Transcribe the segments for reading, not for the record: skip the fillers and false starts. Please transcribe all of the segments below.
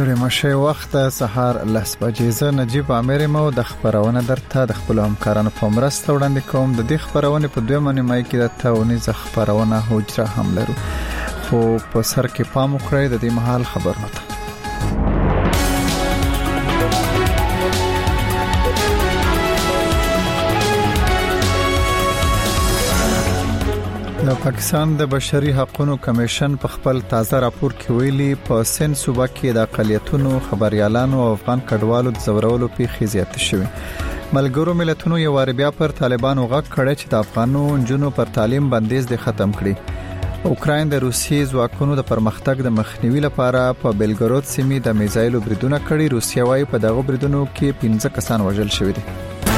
ستوري مشه وخت سهار 10 بجې ز نجيب عامر مو د خبرونه درته د خپل همکارانو په مرسته وړاندې کوم. د دې خبرونه په 2 مای کې د تاونی ز خبرونه حجره هم لرو، خو په سر کې پام وکړئ د دې محل خبرونه ته. د پاکستان د بشري حقوقو کمیشن په خپل تازه راپور کې ویلي په سند صوبه کې د اقلیتونو خبريالانو او افغان کډوالو د زورولو پیښې زیاتې شوې. ملګرو ملتونو یو وار بیا پر طالبانو غږ کړی چې د افغانو جنونو پر تعلیم بندیز د ختم کړي. اوکراین د روسي ځواکونو د پرمختګ د مخنیوي لپاره په بیلګرود سیمې د میزایلو بریدونه کړي. روسیا وايي په دغه بریدونو کې 15 کسان وژل شوي دي.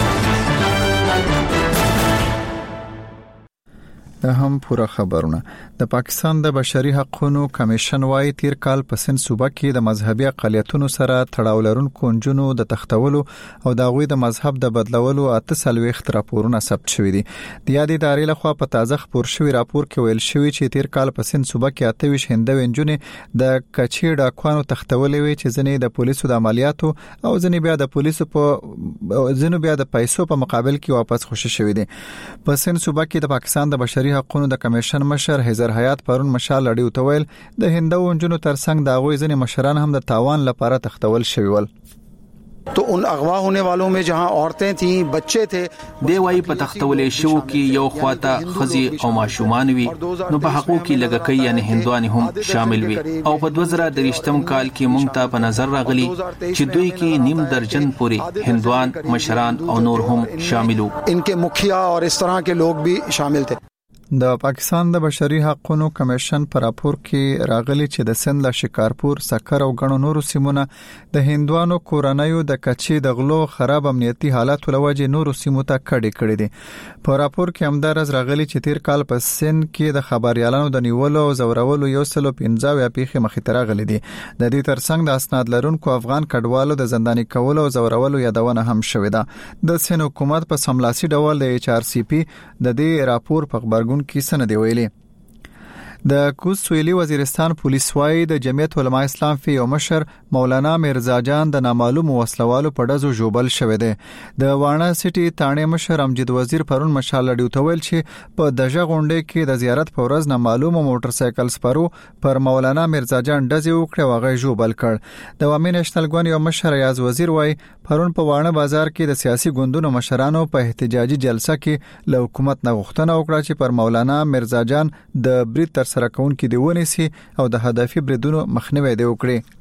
د هم پوره خبرونه. د پاکستان د بشري حقوقو کمیشن وايي تیر کال په سند صوبه کې د مذهبي اقلیتونو سره تړاو لرونکو جنونو د تختولو او د غوي د مذهب د بدلولو 48 راپورونه ثبت شوي دي. د یادې ادارې لخوا په تازه خبر شوی راپور کې ویل شوی چې تیر کال په سند صوبه کې 28 هندوې جنونې د کچې ډاکوانو تختولې وي چې ځنې د پولیسو د عملیاتو او ځنې بیا د پولیسو په ځنو بیا د پیسو په مقابل کې واپس خوشي شوی دي. په سند صوبه کې د پاکستان د بشري حقوقو د کمیشن مشر حیدر حیات پرون مشال لړیو تویل د هندو انجونو ترڅنګ د غوي ځنې مشران هم د تاوان لپاره تختول شوی ول. तो उन अगवा होने वालों में जहां औरतें थी बच्चे थे دی وای په تختولې شو کې یو خواته خزي او ماشومان وي نو په حقوق کې لګکې یعنی هندوان هم شامل وي او په 2023م کال کې مونږ ته په نظر راغلي چې دوی کې نیم درجن پوری هندوان مشران او نور هم شاملو. इनके मुखिया और इस तरह के लोग भी शामिल थे. د پاکستان د بشري حقوقو کمیشن پر راپور کې راغلي چې د سند له شکارپور سکر او غنو نورو سیمونه د هندوانو کورنیو د کچې د غلو خراب امنیتي حالات ولوجه نورو سیمو ته کړي دي. په راپور کې همدارز راغلي چې تیر کال په سند کې د خبريالانو د نیولو او زورولو 115 پیښې مخې ته راغلي دي. د دې ترڅنګ د اسناد لرونکو افغان کډوالو د زنداني کولو او زورولو یادونه هم شوې ده. د سند حکومت په سملاسي ډول د HRCP د دې راپور په خبرګون کې سند دی ویلي. د کوز سویلی وزیرستان پولیس وايي د جمعیت علماء اسلام فی یو مشر مولانا مرزا جان د نامعلوم وسلوالو په ډزو جوبل شوی دی. د وانه سټي تانه مشر امجد وزیر پرون مشال لډیو تویل چې په دغه غونډه کې د زیارت په ورځ نامعلوم موټر سایکل سپارو پر مولانا مرزا جان ډزې وکړه او هغه جوبل کړ. د وامین نېشنل ګوند یو مشر ریاض وزیر وايي پرون په وانه بازار کې د سیاسي ګوندونو مشرانو په احتجاجي جلسه کې له حکومت نه غوښتنه وکړه چې پر مولانا مرزا جان د برید تر سره کون کې دی ونیسي او د هدفي بریدونو مخنیوي دی وکړي.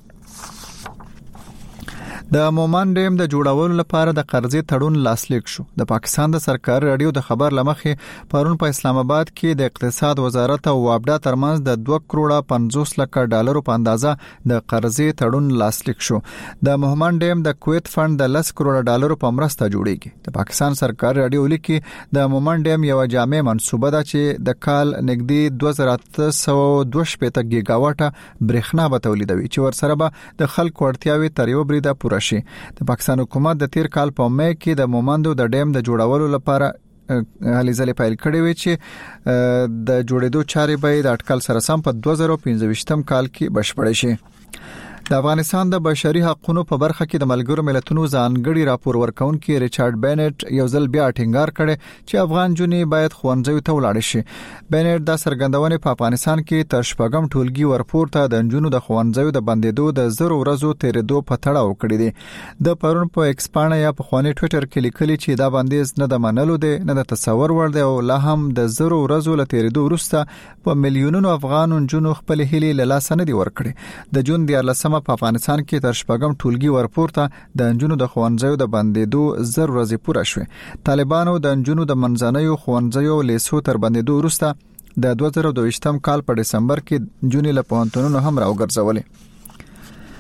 د مومن ډیم د جوړولو لپاره د قرضې تړون لاسلیک شو. د پاکستان د سرکاري رادیو د خبر لمخې پرون په اسلام آباد کې د اقتصاد وزارت او وابډا ترمنځ د 2 کروڑ 50 لک ډالرو په اندازه د قرضې تړون لاسلیک شو. د مومن ډیم د کویت فند د 10 کروڑ ډالرو په مرسته جوړیږي. د پاکستان سرکاري رادیو لیکي د مومن ډیم یو جامع منصوبه ده چې د کال نږدې 2822 گیگاواټه برېښنا به تولیدوي چې ورسره به د خلکو اړتیاوې تر یو بریده پوره شي. د پاکستان حکومت د تیر کال په مې کې د مومندو د ډیم د جوړولو لپاره هلې ځلې پیل کړې وي چې د جوړېدو چارې به د اټکل سره سم په 2025م کال کې بشپړ شي. د افغانستان د بشري حقوقو په برخه کې د ملګرو ملتونو ځانګړي راپور ورکونکي ریچارډ بینټ یو ځل بیا ټینګار کړي چې افغان جونې باید خوندزوي ته ولاړ شي. بینټ د سرګندونې په افغانستان کې تر شپږم ټولګي ورپورته د جنونو د خوندزوي د بندیدو د 0 ورځو تیرېدو په تړاو کړی دی. د پرون په ایکسپانه یا په خواني ټوئیټر کې لیکلي چې دا بندیز نه د منلو دی نه د تصور وړ دی او لا هم د 0 ورځو له تیرېدو وروسته په میلیونونو افغان جنونو خپل هیلې له لاسه نه دی ورکړي. د جون 14 په افغانستان کې تر شپږم ټولګي ورپورته د انجونو د خوندزیو د بندیدو 0 ورځې پوره شوه. طالبانو د انجونو د منځنیو خوندزیو لیسو تر بندیدو وروسته د 2022م کال په دسمبر کې جونې له پوهنتونونو هم راوګرځولې.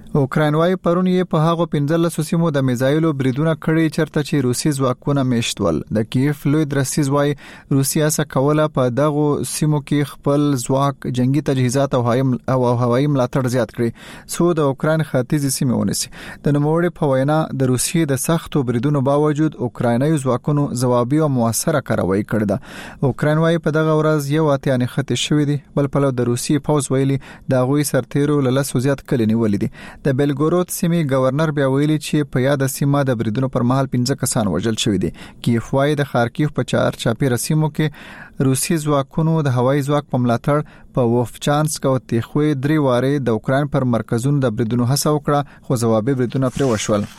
اوکراین وايي پرون یې په هغه 15 سیمو د میزایلو بریدونه کړي چرته چې روسي ځواکونه میشتول. د کیف لوی درسیز وايي روسیا څخه کوله په دغه سیمو کې خپل ځواک جنگي تجهیزات او هوایي ملاتړ زیات کړي څو د اوکراین ختیځي سیمې ونیسي. د نوموړي په وینا د روسي د سختو بریدونو باوجود اوکرایني ځواکونو ځوابي او موثره کاروایی کړې ده. اوکراین وايي په دغه ورځ یو اتیا نه خطي شوې دي بل په لور د روسي پوز ویلي د غوي سرتیرو له لاسو زیات کلي نیولې دي. د بلګورود سیمې گورنر بیا ویلي چې په یاد سیمه د بریدونو پر مهال 15 کسان وژل شوی دي. کیف وايي د خارکیف په 4 چاپیره سیمو کې روسي ځواکونو د هوایي ځواک په ملاتړ په وفچانسک او تیخوي 3 واره د اوکراین پر مرکزونو د بریدونو هڅه وکړه خو ځوابي بریدونه پرې وشول.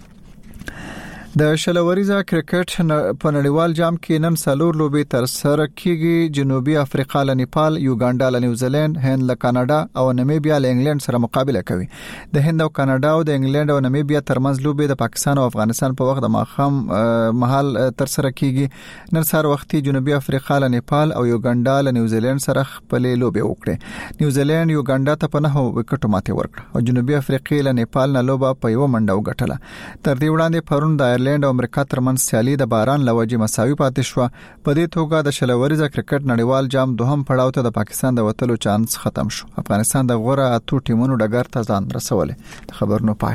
د شلوریزه کرکټ په نړیوال جام کې نن څلور لوبې تر سره کیږي. جنوبي افریقا له نیپال، یوګانډا له نیوزیلند، هند له کاناډا او نامیبیا له انګلند سره مقابله کوي. د هند او کاناډا او د انګلند او نامیبیا ترمنځ لوبې د پاکستان او افغانستان په وخت د ماخام محل تر سره کیږي. نن سهار وختي جنوبي افریقا له نیپال او یوګانډا له نیوزیلند سره خپل لوبې وکړې. نیوزیلند یوګانډا ته په 9 وکټو ماته ورکړه او جنوبي افریقا له نیپال نه لوبه په یو منډه وګټله. تر دې وړاندې پرون د آیرلند او امریکا ترمنځ سیالي د باران لوجې مساوي پاتې شو. په دې توګه د شلوریزه کرکټ نړیوال جام دوهم پړاو ته د پاکستان د وتلو چانس ختم شو. افغانستان د غوړه اتو ټیمونو ډګر ته ځان رسولې. خبرونه پای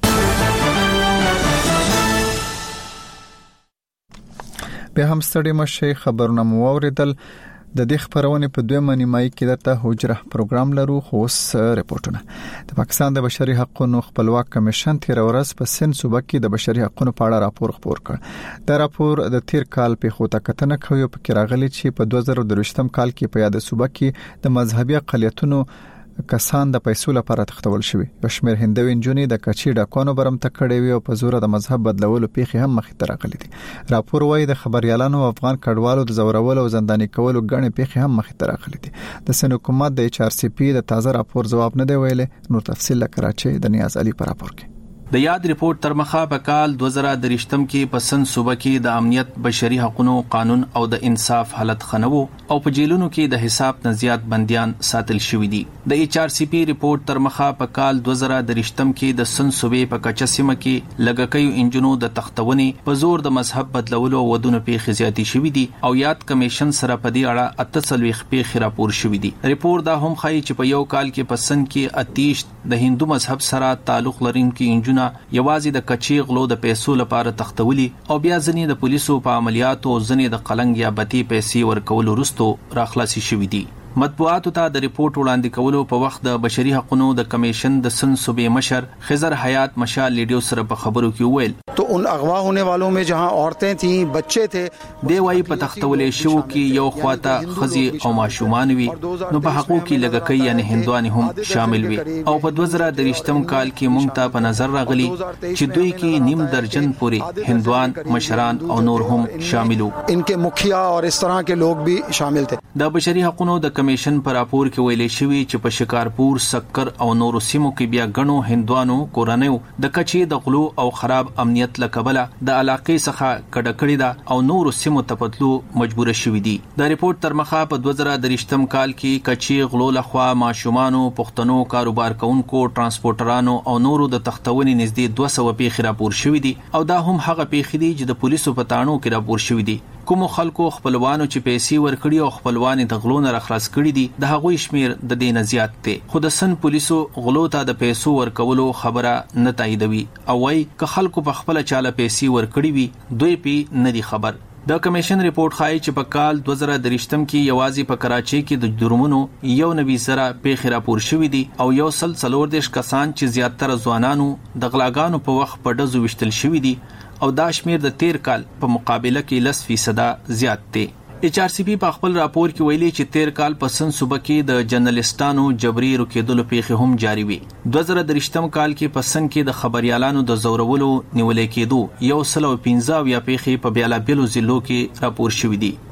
به هم ستړي مشه خبرونه مو اوریدل. د دې خبرونه په دویمه نیمایي کې درته حجره پروګرام لرو. خو رپورټونه د پاکستان د بشري حقوقو خپلواک کمیشن تیر ورځ په سند صوبه کې د بشري حقوقو په اړه راپور خپور کړ. دا راپور د تیر کال په خوته کتنه کوي په کې راغلي چې په 2023م کال کې په یاد صوبه کې د مذهبي اقلیتونو کسان د پیسو لپاره تختول شوی. یو شمېر هندوی انجونې د کچې ډاکونو برم تکړې وي او په زور د مذهب بدلولو پیښې هم مخې ته راغلي دي. راپور وايي د خبريالانو او افغان کډوالو د زورولو او زنداني کولو غنې پیښې هم مخې ته راغلي دي. د سن حکومت د HRCP د تازه راپور جواب نه دی ویلې. نور تفصیل لکراچي د نیاز علي پر راپور کې. د یاد ریپورت تر مخه په کال 2023م کې په سند صوبه کې د امنیت، بشري حقوقو قانون او د انصاف حالت خنوو او په جیلونو کې د حساب نه زیات بنديان ساتل شوې دي. د HRCP ریپورت تر مخه په کال 2023م کې د سند صوبې په کچه سیمه کې لګکیو انجنونو د تختونې په زور د مذهب بدلولو ودونه پیښې زیاتې شوې دي او یاد کمیشن سره په دې اړه 48 پیښې راپور شوې دي. ریپورت دا هم ښیي چې په یو کال کې په سند کې 38 د هندو مذهب سره تعلق لرونکي انجنونه یوازې د کچې غلو د پیسو لپاره تختولي او بیا ځنې د پولیسو په عملیاتو ځنې د قلنګ یا بتی پیسې ورکول وروسته راخلاصي شوې دي. مطبوعاتو ته د ریپورت وړاندې کولو په وخت د بشري حقوقو د کمیشن د سند صوبې مشر خضر حیات مشال لیډیو سره په خبرو کې ویل تو ان اغوا ہونے والوں میں جہاں عورتیں تھیں، بچے تھے، دی وايي په تختولې شو کې یو خواته خزي او ماشومان وي نو په حقوقو کې لګکې یعنی هندواني هم شامل وي او په 2023م کال کې مونږ ته په نظر راغلي چې دوی کې نیم درجن پوري هندوان مشران او نور هم شاملو. ان کے مکھیا اور اس طرح کے لوگ بھی شامل تھے. د بشري حقوقو د کمیشن پر راپور کې ویلي شوی چې په شکارپور، سکر او نورو سیمو کې بیا غنو هندوانو کورنیو د کچې د غلو او خراب امنیت لکبله د علاقې څخه کډکړی دا او نورو سیمو ته پتلو مجبور شوی دي. د ریپورت تر مخه په 2023م کال کې کچې غلو لخوا ماشومانو، پښتنو، کاروبار کوونکو، ترانسپورټرانو او نورو د تختونې نږدې 200 پیښې راپور شوی دي او دا هم هغه پیښې دي چې د پولیسو په تاڼو کې راپور شوی دي. کوم خلکو خپلوانو چې پیسې ورکړي او خپلوان د غلو نه راخلاص کړي دي د هغوی شمیر د دې نه زیات دی. خو د سن پولیسو غلو ته د پیسو ورکولو خبره نه تاییدوي او وايي که خلکو په خپل چاله پیسې ورکړي وي دوی په نه دي خبر. د کمیشن ریپورت ښایي چې په کال 2023م کې یوازې په کراچۍ کې د جرمونو 90 سره پیښې راپور شوې دي او 140 کسان چې زیاتره ځوانانو د غلاګانو په وخت په ډزو وشتل شوي دي او دا شمیر د تیر کال په مقابله کې 10% زیات دی. HRCP په خپل راپور کې ویلي چې تیر کال په سن صوبه کې د جرنالستانو جبري رکیدلو پیښې هم جاری وي. 2023م کال کې په سن کې د خبريالانو د زورولو نیولې کېدو 115 پیښې په بیلابیلو ضلعو کې راپور شوې دي.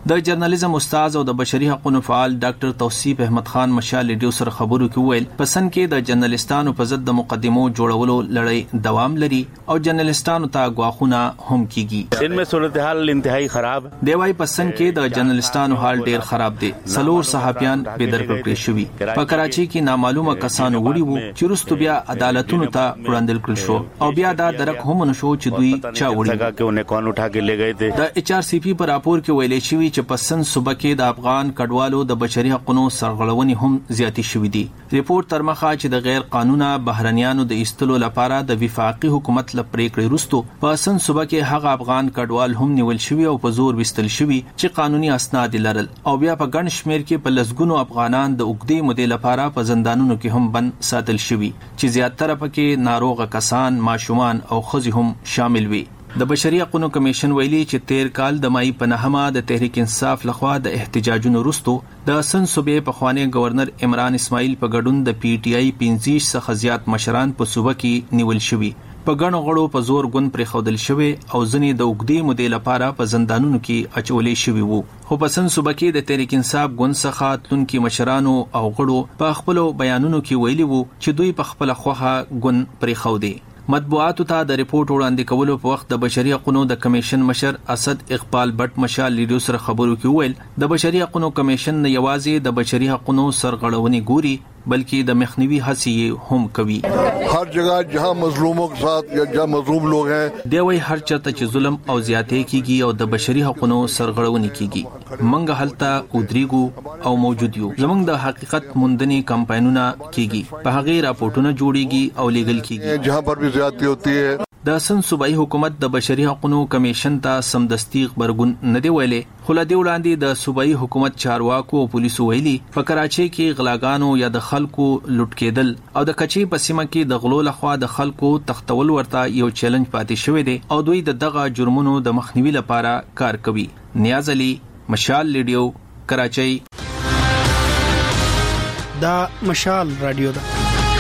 د جرنالیزم استاد او د بشري حقوقو فعال ډاکټر توصیف احمد خان مشال ریډیو سره خبرو کې ویل پسند کې د جرنالستانو په ضد د مقدمو جوړولو لړۍ دوام لري او جرنالستانو ته غواخونه هم کیږي. ان میں صورتحال انتہائی خراب دی وايي پسند کې د جرنالستانو حال ډیر خراب دی. سلور صحافیان بې درکړل شوي په کراچي کې نامعلومه کسانو وړي وو چې وروسته بیا عدالتونو ته وړاندې کړل شو او بیا دا درک هم نشو چې دوی چا وړي. د ایچ آر سی پی پر راپور کې ویل شوی چې پسند صوبه کې د افغان کډوالو د بشري حقوقو سرغړونې هم زیاتې شوې دي. ریپورت تر مخه چې د غیر قانونه بهرنیانو د ایستلو لپاره د وفاقي حکومت له پریکړې وروسته پسند صوبه کې هغه افغان کډوال هم نیول شوی او په زور وستل شوی چې قانوني اسناد لرل او بیا په ګڼ شمیر کې په لسګونو افغانان د اوږدې مودې لپاره په زندانونو کې هم بند ساتل شوي چې زیاتره پکې ناروغه کسان، ماشومان او ښځې هم شامل وي. د بشري حقوقو کمیشن ویلي چې تیر کال د مای په 9 د تحریک انصاف لخوا د احتجاجونو وروسته د سن صوبې په خوانی گورنر عمران اسماعیل په ګډون د پی ټی آی 15 څخه زیات مشران په صوبه کې نیول شوي، په ګڼو غړو په زور ګوند پرې خودل شوی او ځنې د اوږدې مودې لپاره په زندانونو کې اچولې شوي وو. خو په سن صوبه کې د تحریک انصاف ګوند څخه تلونکي مشرانو او غړو په خپل بیانونو کې ویلي وو چې دوی په خپل خوخه ګوند پرې خودي. مطبوعاتو ته د ریپورت وړاندې کولو په وخت د بشري حقوقو د کمیشن مشر اسد اقبال بټ مشال ریډیو سره خبرو کې ویل د بشري حقوقو کمیشن نه یوازې د بشري حقوقو سرغړونې ګوري بلکې د مخنیوي هڅې هم کوي. हर जगह जहां मजलूमों के साथ या जहां मजलूम लोग हैं دی وای هر چاته چې ظلم او زیاتې کیږي او د بشري حقوقو سرغړونې کیږي منګ هلته ودریګو او موجود یو. زمونږ د حقیقت موندنې کمپاینونه کیږي، په هغه راپورټونه جوړیږي او لیګل کیږي. जहां पर भी ज्यादती होती है د سن صوبایي حکومت د بشري حقوقو کمیشن ته سمدستي خبرګون نه دی ویلې، خو له دې وړاندې د صوبایي حکومت چارواکو او پولیسو ویلي په کراچي کې غلاګانو یا د خلکو لوټ کېدل او د کچي په سیمه کې د غلو لخوا د خلکو تختول ورته یو چیلنج پاتې شوی دی او دوی د دغه جرمونو د مخنیوي لپاره کار کوي. نیاز علي، مشال ریډیو، کراچي. دا مشال رادیو ده.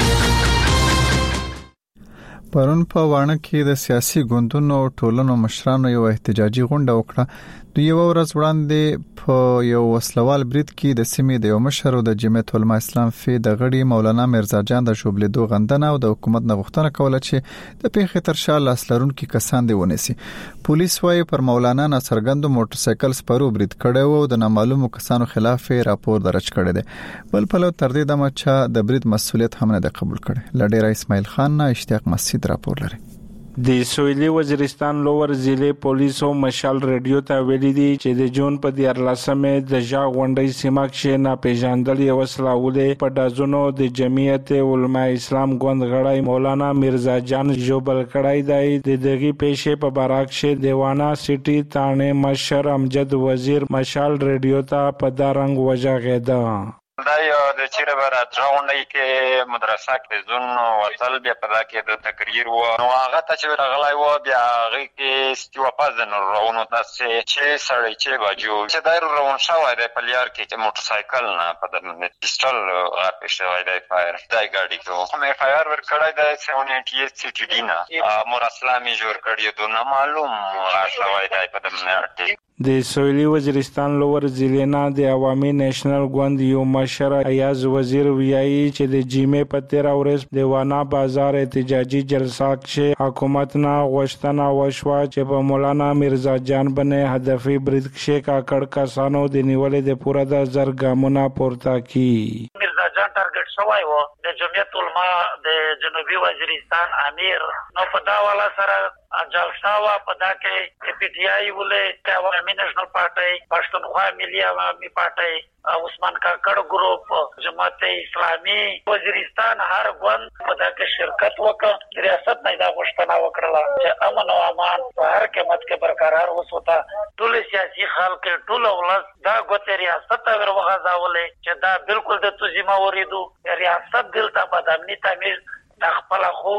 پرون په وانه کې د سیاسي ګوندونو ټولنو مشرانو یو احتجاجي غونډه وکړه. دوی یو ورځ وړاندې په یو وسلوال برید کې د سیمې د یو مشر د جمعیت علماء اسلام فی د غړي مولانا مرزا جان د شوبلیدو غندنه او د حکومت نه غوښتنه کوله چې د پیښې تر شا لاس لرونکي کسان دی ونیسي. پولیس وايي پر مولانا ناڅرګند موټر سایکل سپرو برید کړی او د نامعلومو کسانو خلاف راپور درج کړی دی. بل په لور تر دې دمه چې د برید مسولیت هم نه قبول کړي. لډیر اسماعیل خان نه اشتیاق مسجد راپور لري. د سویلي وزیرستان لوور ضلع پولیسو مشال ریډیو ته ویلي دي چې د جون په 14مه د ژا غونډې سیمه کې ناپېژاندل یو وسلواله په دازونو د جمعیت علماء اسلام ګوند غړی مولانا مرزا جان جوبل کړای دی. د دغه پیښې په بارک شه دیوانا سټي تانه مشر امجد وزیر مشال ریډیو ته په دارنګ وجاغیدا. دا یو د چیرې برات راوندې کې مدرسه کې زون وصل بیا په دغه د تقریر و نو هغه ته چې راغلی و بیا هغه کې ستیو پازن راونو تاسو چې سړی چې باجو چې دایره روان شوی دی په لیار کې چې موټر سایکل نه په د پیستول راپې شوی دی فایر دای ګاډي کې کومه فایر ور کړی دی 780 سی ټی ډی نه مور اسلامي جوړ کړی دوه معلوم شوی دی په د د سویلي وزیرستان لوور ضلع نه د عوامي نېشنل ګوند یو مشر ایاز وزیر ویایي چې د جیمې په 13 ورځ د وانا بازار احتجاجي جلسه کې حکومت نه غوښتنه وشوه چې په مولانا مرزا جان باندې هدفي برید کې کاکړ کسانو د نیولې د پوره د زرګامونه پورته کی. مرزا جان ټارګټ شوی و د جمعیت علماء د جنوبي وزیرستان امیر نو په دا والا سره جلسه وا په دا کې پی ټی آی ولې عوامي نېشنل پارټي پښتونخوا ملي عوامي پارټي عثمان کاکړ ګروپ جماعت اسلامي وزیرستان هر ګوند په دا کې شرکت وکړ. ریاست نه دا غوښتنه وکړه چې امن او امان په هر قیمت کې برقرار وسوته. ټول سیاسي خلک ټول ولس دا ګوته ریاست ته ورغځاولې چې دا بالکل د توزیمه وریدو ریاست دلته په دامني تعمیر د خپل خوره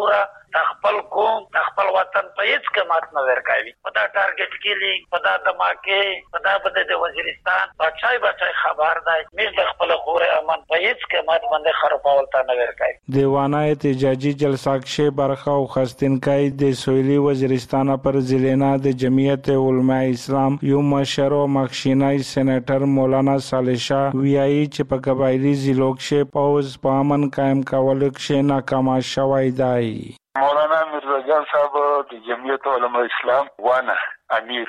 خپل قوم خپل وطن په هیڅ قیمت نه ورکوي. په دا ټارګټ کیلینګ په دا دماکې په دا بده د وزیرستان بچای خبر دی موږ د خپل خور امن په هیڅ قیمت باندې خرابول ته نه ورکوي. دیوانه احتجاجی جلسه کې برخه او خستنکای د سویلی وزیرستان پر ضلعنا د جمعیت علماء اسلام یو مشر او مخشینای سېنیټر مولانا صالح شاه ویایي چې په قبایلی ضلعو کې پوز په امن قائم کول کې ناکام شوی دی. مولانا میرزا جان صاحب د جمعیت علماء اسلام وانه امیر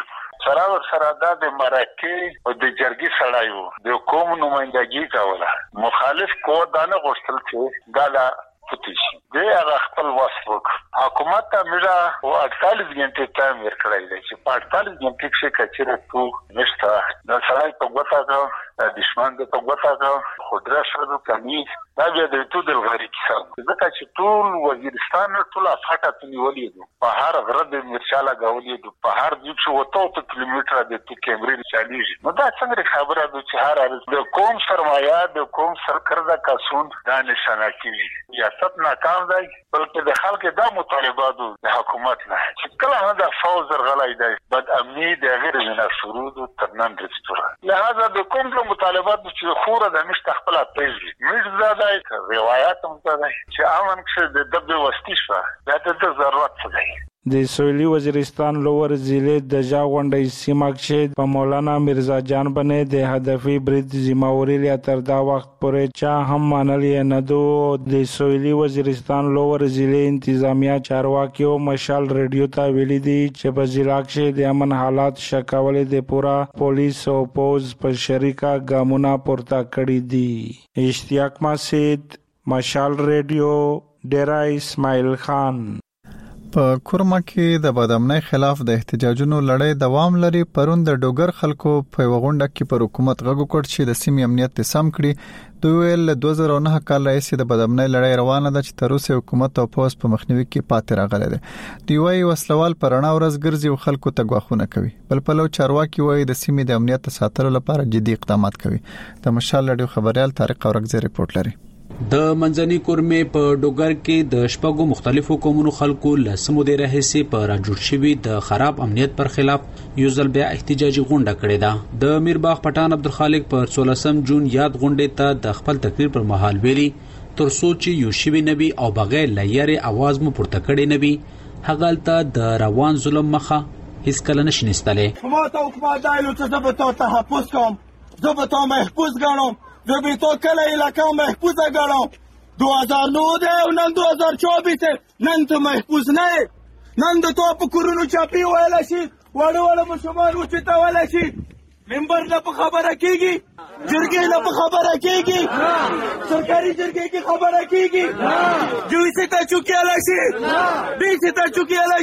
سره دا د مرکه او د جرګي سړای وو د قوم نمائندګي کوله مخالف قوت دانه غوښتل چې دا لا پوتشي د هغه خپل واسوک حکومت ته میرا او 48 غنټه ټایم ورکړی دی چې په 48 غنټه کې کچره تو نشته دا سړای په وګټه دشمن د په وګټه خودره شروع کمی دا بیا د تو د غری کیسه ځکه چې ټول وزیرستان ټول افاټه تنیولې دي په هر غرض مرشاله غولې دي په هر ځای چې 200 کیلومتره د تو کیمرې چالیږي نو دا څنګه خبره ده چې هر د قوم سرمایه د قوم سرکرده کسون دا نشانه کیږي یا ست ناکام دی بلکې د خلکو د مطالبات د حکومت نه چې کله هم د فوز غلای دی بد امنی د غیر من شروط ترنن رستوره لہذا د کوم د مطالبات چې خوره د مشت خپل پیږي مش زاده روایت هم ده چې امن کې د دبه وستي شو دا د ضرورت دی. د سویلی وزیرستان لوور ضلع د جاغونډي سیمه کې په مولانا میرزا جان باندې د هدفي برید ذمہواری لري تر دا وخت پورې چا هم منلې نه دو. د سویلی وزیرستان لوور ضلع انتظامیه چارواکي او مشال ریډیو ته ویلي دي چې په ضلع کې د امن حالات شکولې د پورا پولیس او پوز په شریکه ګامونه پورته کړی دي. اشتیاق مسعود مشال ریډیو ډیرا اسماعیل خان. په کورما کې د بدامنۍ خلاف د احتجاجونو لړۍ دوام لري. پرون د ډوګر خلکو په وغونډه کې پر حکومت غږ وکړ چې د سیمې امنیت سم کړي. دوی ویل 2009 کال راځي د بدامنۍ لړۍ روانه ده چې تر اوسه حکومت او پوس په مخنیوي کې پاتې راغلي دي. دوی وايي وسلوال پرانا ورځ ګرځي او خلکو ته غواخونه کوي. بل په لو چارواکي وايي د سیمې د امنیت ساتلو لپاره جدي اقدامات کوي. د مشال رادیو خبريال طارق اورګزی رپورت لري. د منځني کورمې په ډوګر کې د شپږو مختلفو قومونو خلکو لسمو د رهسي په راجوړ شوی د خراب امنیت پر خلاف یو ځل بیا احتجاجي غونډه کړې ده. د میرباغ پټان عبدالخالق پر 16 جون یاد غونډې ته د خپل تقریر پر مهال ویلي تر سوچ یو شوی نبی او بغیر لایره आवाज مو پورته کړي نبی هغالته د روان ظلم مخه هیڅ کله نشنستلې. ما ته حکومت دایلو چې زبته تحفظ کوم زبته محفوظ غنم زبی تو کله علاقه محفوظه گرم 2009 ده و نن 2024 نن تو محفوظ نه نن تو په کورونو چاپی ویلا شي وړو مشمان وچته ویلا شي ممبر نه په خبره کیږي جرګې نه په خبره کیږي سرکاري جرګې کې خبره کیږي جوړ سي ته چوکیاله شي دې سي ته چوکیاله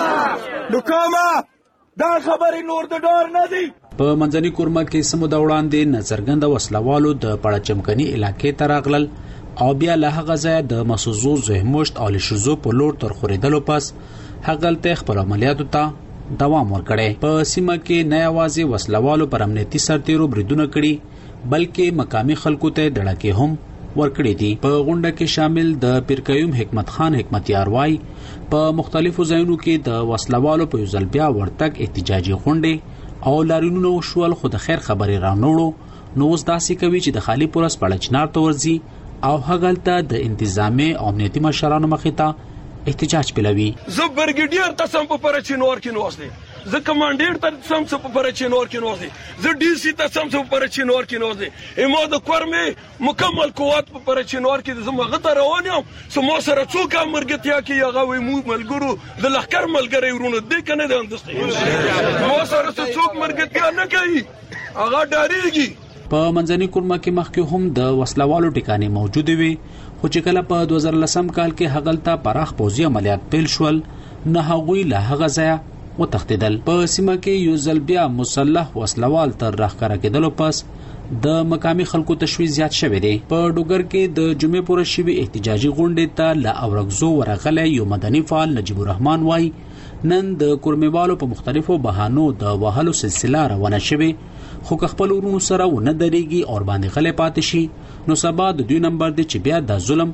شي نو کومه دا خبرې نور د ډور نه دی. په منځني کورما کې سمو د وړاندې نظرګند وسلوالو د پړه چمکني علاقې ته راغلل او بیا له هغه ځای د مسوزو زهمشت او لشزو په لور تر خریدلو پس هغلته خپل عملیاتو ته دوام ورکړي. په سیمه کې نه یوازې وسلوالو پر امنیتي سرتیرو بریدونه کړي بلکې مقامی خلکو ته دړکې هم ورکړي دي. په غونډه کې شامل د پیرقیوم حکمت خان حکمتیار وای په مختلفو ځایونو کې د وسلوالو په یوځل بیا ورتګ احتجاجي غونډې او لارینونو شوال خو د خیر خبرې رانوړو نو اوس داسې کوي چې د خالی پولیس په چنار ته ورځي او هغلته د انتظامی او امنیتي مشرانو مخې ته احتجاج پیلوي. زه برګیډیر ته سم په پرچینور کې نوځم زه کمانډیر ته سم په پرچینور کې نوځم زه ډي سي ته سم په پرچینور کې نوځم ایمو د کورمې مکمل قوت په پرچینور کې زموږ ته روان یم سمو سره څوک مرګتیا کې هغه وي مو ملګرو د لخر ملګری ورونه دې کنه د اندستې مو سره څوک مرګتیا نه کوي هغه ډاریږي. په منځني کورما کې مخکې هم د وسلوالو ټکانې موجود وي خو چې کله په 2010 کال کې هغلته پراخ پوځي عملیات پیل شول نه هغوی له هغه ځای وتښتیدل. په سیمه کې یو ځل بیا مسلح وسلوال تر راښکاره کېدلو پس د مقامی خلکو تشویش زیات شوی دی. په ډوګر کې د جمعې پورې شوی احتجاجي غونډې ته له اورګزو ورغلی یو مدني فعال نجیب الرحمن وای نن د کورمېوالو په مختلفو بهانو د وهلو سلسله روانه شوی خو که خپل ورونو سره ونه درېږي او باندې غلې پاتې شي نو سبا د دوی نمبر دی چې بیا د ظلم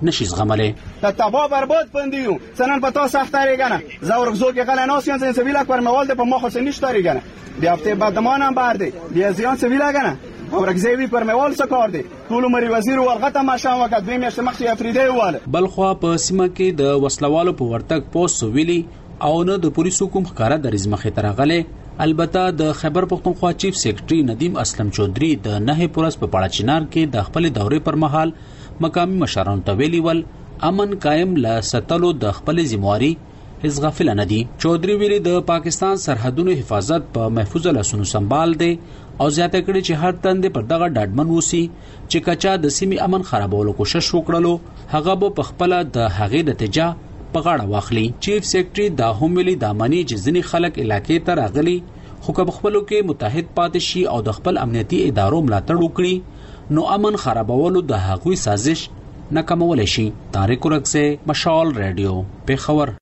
نشي زغملی. تبا برباد پندیو سنن پتا سختاری گنه زور زور که قلن آسیان زین سویل پر موال ده په مخ سنشتاری گنه دی هفته بعد دمانم برده دی زیان سویل گنه اورک زیوی پر موال سکار دی ټول مری وزیر ولغته ماشام وکړ دوی میاشتې مخکې افریدی واله. بلخوا په سیمه کې د وسلوالو په ورتګ پوسټ ویلي او نه د پولیسو کوم ښکارا دریز مخې ته راغلی. البته د خیبر پختونخوا چیف سیکرټري ندیم اسلم چودري د 9 پورس په پاړه چنار کې د خپل دورې پر مهال مقامی مشرانو ته ویلي ول امن قائم لا ستلو د خپل ذمہواری هیڅ غافل نه دي. چودري ویلي د پاکستان سرحدونو حفاظت په محفوظ لاسونو سنبال دی او زیاته کړي چې هر تند پر دغه ډاډمن وسی چې کچا د سیمې امن خرابولو کوشش وکړلو هغه به په خپل د هغې نتیجه په غاړه واخلي. چیف سیکرټري دا هم ویلي د امني چې ځینې خلک علاقې ته راغلي خو که خپلو کې متحد پاتې شي او د خپل امنیتي ادارو ملاتړ وکړي نو امن خرابولو د هغوی سازش ناکامولی شي. طارق ورکزی، مشال رادیو، پیښور.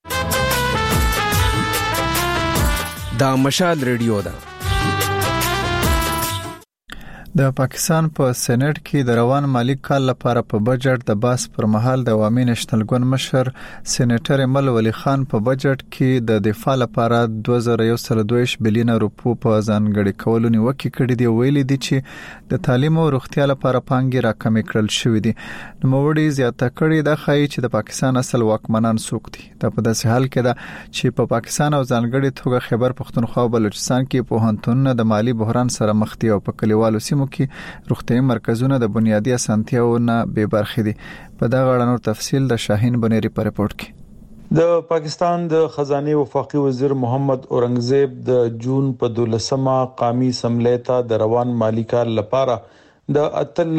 دا مشال رادیو ده. د پاکستان په سېنات کې د روان مالی کال لپاره په بجټ د باس پر مهال د عوامي نېشنل ګوند مشر سېنیټر ایمل ولی خان په بجټ کې د دفاع لپاره 2122 بلین روپو په ځانګړي کولو نیوکه کړې دی. ویلي دي چې د تعلیم او روغتیا لپاره پانګې راکمې کړل شوې دي. نو موړي زیاته کړې د خای چې د پاکستان اصل واکمنان څوک دي. دا په داسې حال کې ده چې په پاکستان او ځانګړي توګه خیبر پختونخوا او بلوچستان کې په هنتون د مالی بحران سره مخ دي او په کلیوالو سیمو کې روغتیايي مرکزونه د بنیادی اسانتیاو نه بې برخې دي. په دغه اړه نور تفصیل د شاهین بنيري په رپورت کې. د پاکستان د خزانه وفاقي وزیر محمد اورنګزیب د جون په 12مه قومي اسمبلی ته د روان مالی کال لپاره د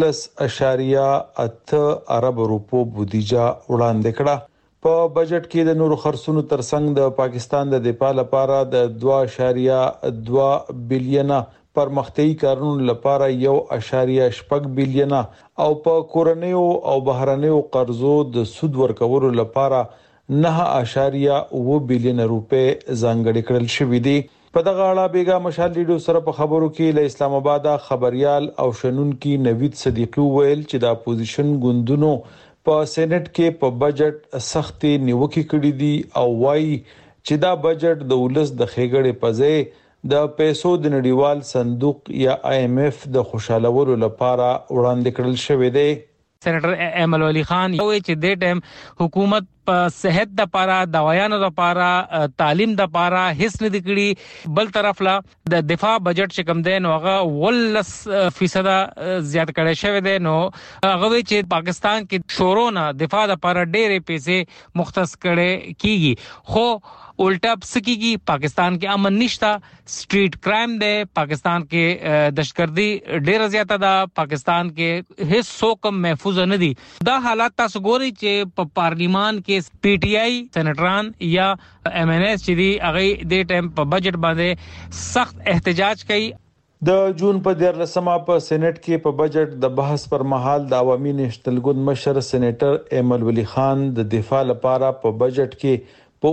13.8 ارب روپو بودیجه وړاندې کړه. په بجټ کې د نورو خرڅونو ترڅنګ د پاکستان د دفاع لپاره د 2.2 بلین پرمختیايي کارونو لپاره 1.8 بلین او په کورنیو او بهرنیو قرضو د سود ورکولو لپاره 9.9 بلین روپے ځانګړي کړل شوې دي. په دغه اړه بیګا مشال لیډو سره په خبرو کې له اسلام آباد خبريال او شنونکي نوید صدیقی ویل چې د اپوزیشن ګوندونو په سېنات کې په بجټ سختي نیوکه کړې دي او وايي چې دا بجټ د ولس د خېګړې په ځای د پیسو د نړیوال صندوق یا IMF د خوشالولو لپاره وړاندې کړل شوې دی. سېنیټر ایمل ولی خان وایي چې د ټیم حکومت په صحت د لپاره، دوايانو د لپاره، تعلیم د لپاره هیڅ نه کړی. بل طرف لا د دفاع بجټ چې کم دی نو هغه 18% زیات کړی شوی دی. نو هغه چې پاکستان کې شورونه دفاع د لپاره ډېرې پیسې مختص کړي کیږي خو الټا سکیږي. پاکستان کې امن نشتا، سټریټ کرائم دی، پاکستان کې دهشتګردي ډیره زیاته ده، پاکستان کې هیڅ څوک محفوظ نه دي. دا حالات تاسو ګوري چې په پارلیمان کې پی ټی آی سېنیټران یا ایم ان ایس چې دی هغه د ټیم په بجټ باندې سخت احتجاج کوي. د جون په 14مه په سېنات کې په بجټ د بحث پر مهال د عوامي نېشنل ګوند مشر سېنیټر ایمل ولی خان د دفاع لپاره په بجټ کې په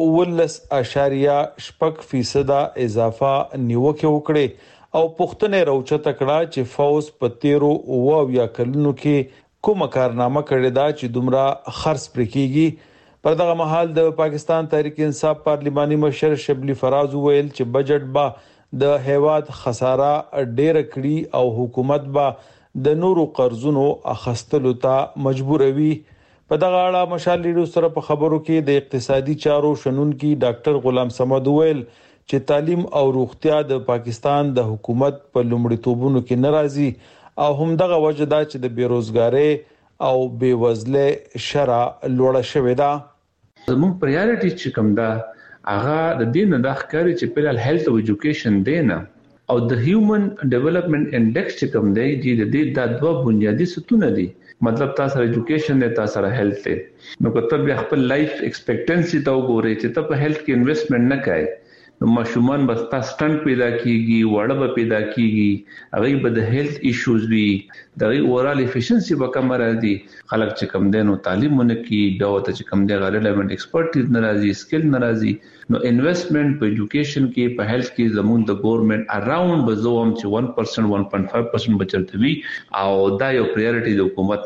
19.8% اضافه نیوکه وکړي او پښتنه راوچته کړه چې فوز په 13 کلونو کې کومه کارنامه کړې ده چې دومره خرڅ پرکېږي. پر دغه مهال د پاکستان تحریک انصاف پارلماني مشر شبلی فراز ویل چې بجټ با د هیواد خساره ډېر کړي او حکومت با د نورو قرضونو اخستلو ته مجبوروي. په دغه اړه مشال لیډو سره په خبرو کې د اقتصادي چارو شنونکي ډاکټر غلام صمد ویل چې تعلیم او روغتیا د پاکستان د حکومت په لومړیتوبونو کې ناراضي او هم دغه وجه ده چې د بیروزګاری او بیوزله شرع لوړه شوې ده. زموږ پرایورټی چې کوم ده هغه د دین د ښکاری چې په هیلث او ایجوکیشن دینه او د هیومن ډیولپمنٹ انډیکس چې کوم دی چې د دې د دوه بنیادی ستونه دي. مطلب تاسو ایجوکیشن دی، تاسو هیلث دی. نو کته خپل لایف ایکسپیکټنسي ته وګورئ چې ته په هیلث کې انویسټمنټ نه کوي نو ماشومان بس تاسو سټنټ پیدا کیږي، وړه به پیدا کیږي، هغه به د هیلث ایشوز وي، د اورال افیشنسي به کم راځي. خلک چې کم دي نو تعلیمونه کې دا وته چې کم دي ریلیونټ ایکسپرټیز ناراضي، سکل ناراضي. نو انویسټمنټ په ایجوکیشن کې په هیلث کې زموږ د ګورنمنت اراوند بزوم چې 1% 1.5% بچتوي او دا یو پرایورټي د حکومت نه ده.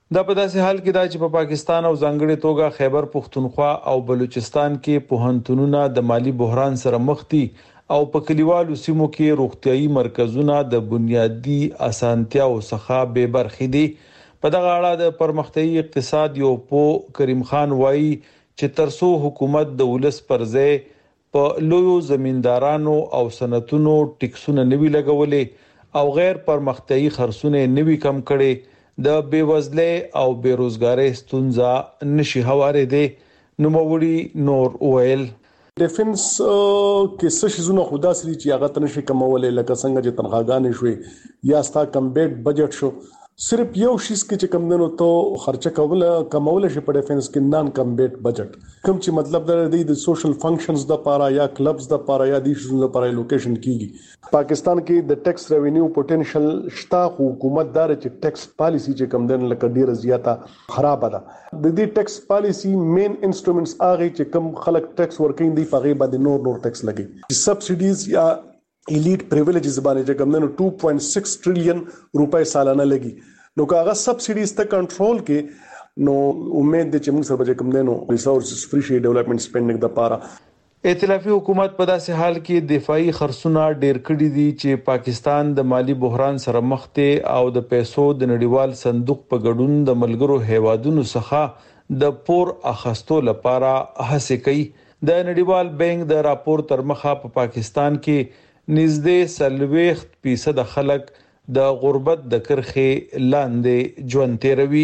دا په داسې حال کې دا چې په پاکستان او ځانګړي توګه خیبر پختونخوا او بلوچستان کې پوهنتونونه د مالی بحران سره مخ دي او په کلیوالو سیمو کې روغتيایي مرکزونه د بنیادی اسانتیاو څخه بے برخې دي. په دغه اړه د پرمختیايي اقتصاد یو په کریم خان وایي چې ترڅو حکومت د ولس پر ځای په لویو زمیندارانو او صنعتونو ټیکسونه نوي لګولې او غیر پرمختیايي خرڅونه نوي کم کړي د بیوزلۍ او بیروزګارۍ ستونزه نشي هوارېدې. نوموړي نور ویل ډیفنس کې څه شیزونه خدا سړي چې هغه تنشي کمولې لکه څنګه چې تنخواګانې شوي یا ستا کمبیټ بجټ شو صرف یو شیز کې چې کم دنو ته خرچه کمول شي په ډیفنس کې نان کمبیټ بجټ کوم چې مطلب د سوشل فنکشنز د پاره یا کلبز د پاره یا د شیزونو لپاره لوکیشن کیږي. پاکستان کې د ټیکس ریوینیو پوتنشل شتا حکومت دار چې ټیکس پالیسی چې کم دن لکه ډیره زیاته خراب ده. د دې ټیکس پالیسی مین انسټرومنټس هغه چې کم خلک ټیکس ورکوي دی په غیبه د نور ټیکس لګي. سبسډیز یا ایلیټ پریویلیجز باندې چې کوم نو 2.6 ټریلیون روپے سالانه لګي. نو کاغه سبسډیز ته کنټرول کې نو امید دي چې موږ سره به کوم نو ریسورسز فری شي ډیولپمنٹ سپینډینګ د پاره ائتلافي حکومت په داسې حال کې دفاعي خرڅونه ډېر کړي دي چې پاکستان د مالی بحران سره مخ دی او د پیسو د نړیوال صندوق په ګډون د ملګرو هیوادونو څخه د پور اخستو لپاره هڅه کوي. د نړیوال بانک د راپور تر مخه په پاکستان کې نږدې 40% خلک د غربت د کرخې لاندې ژوند تیروي.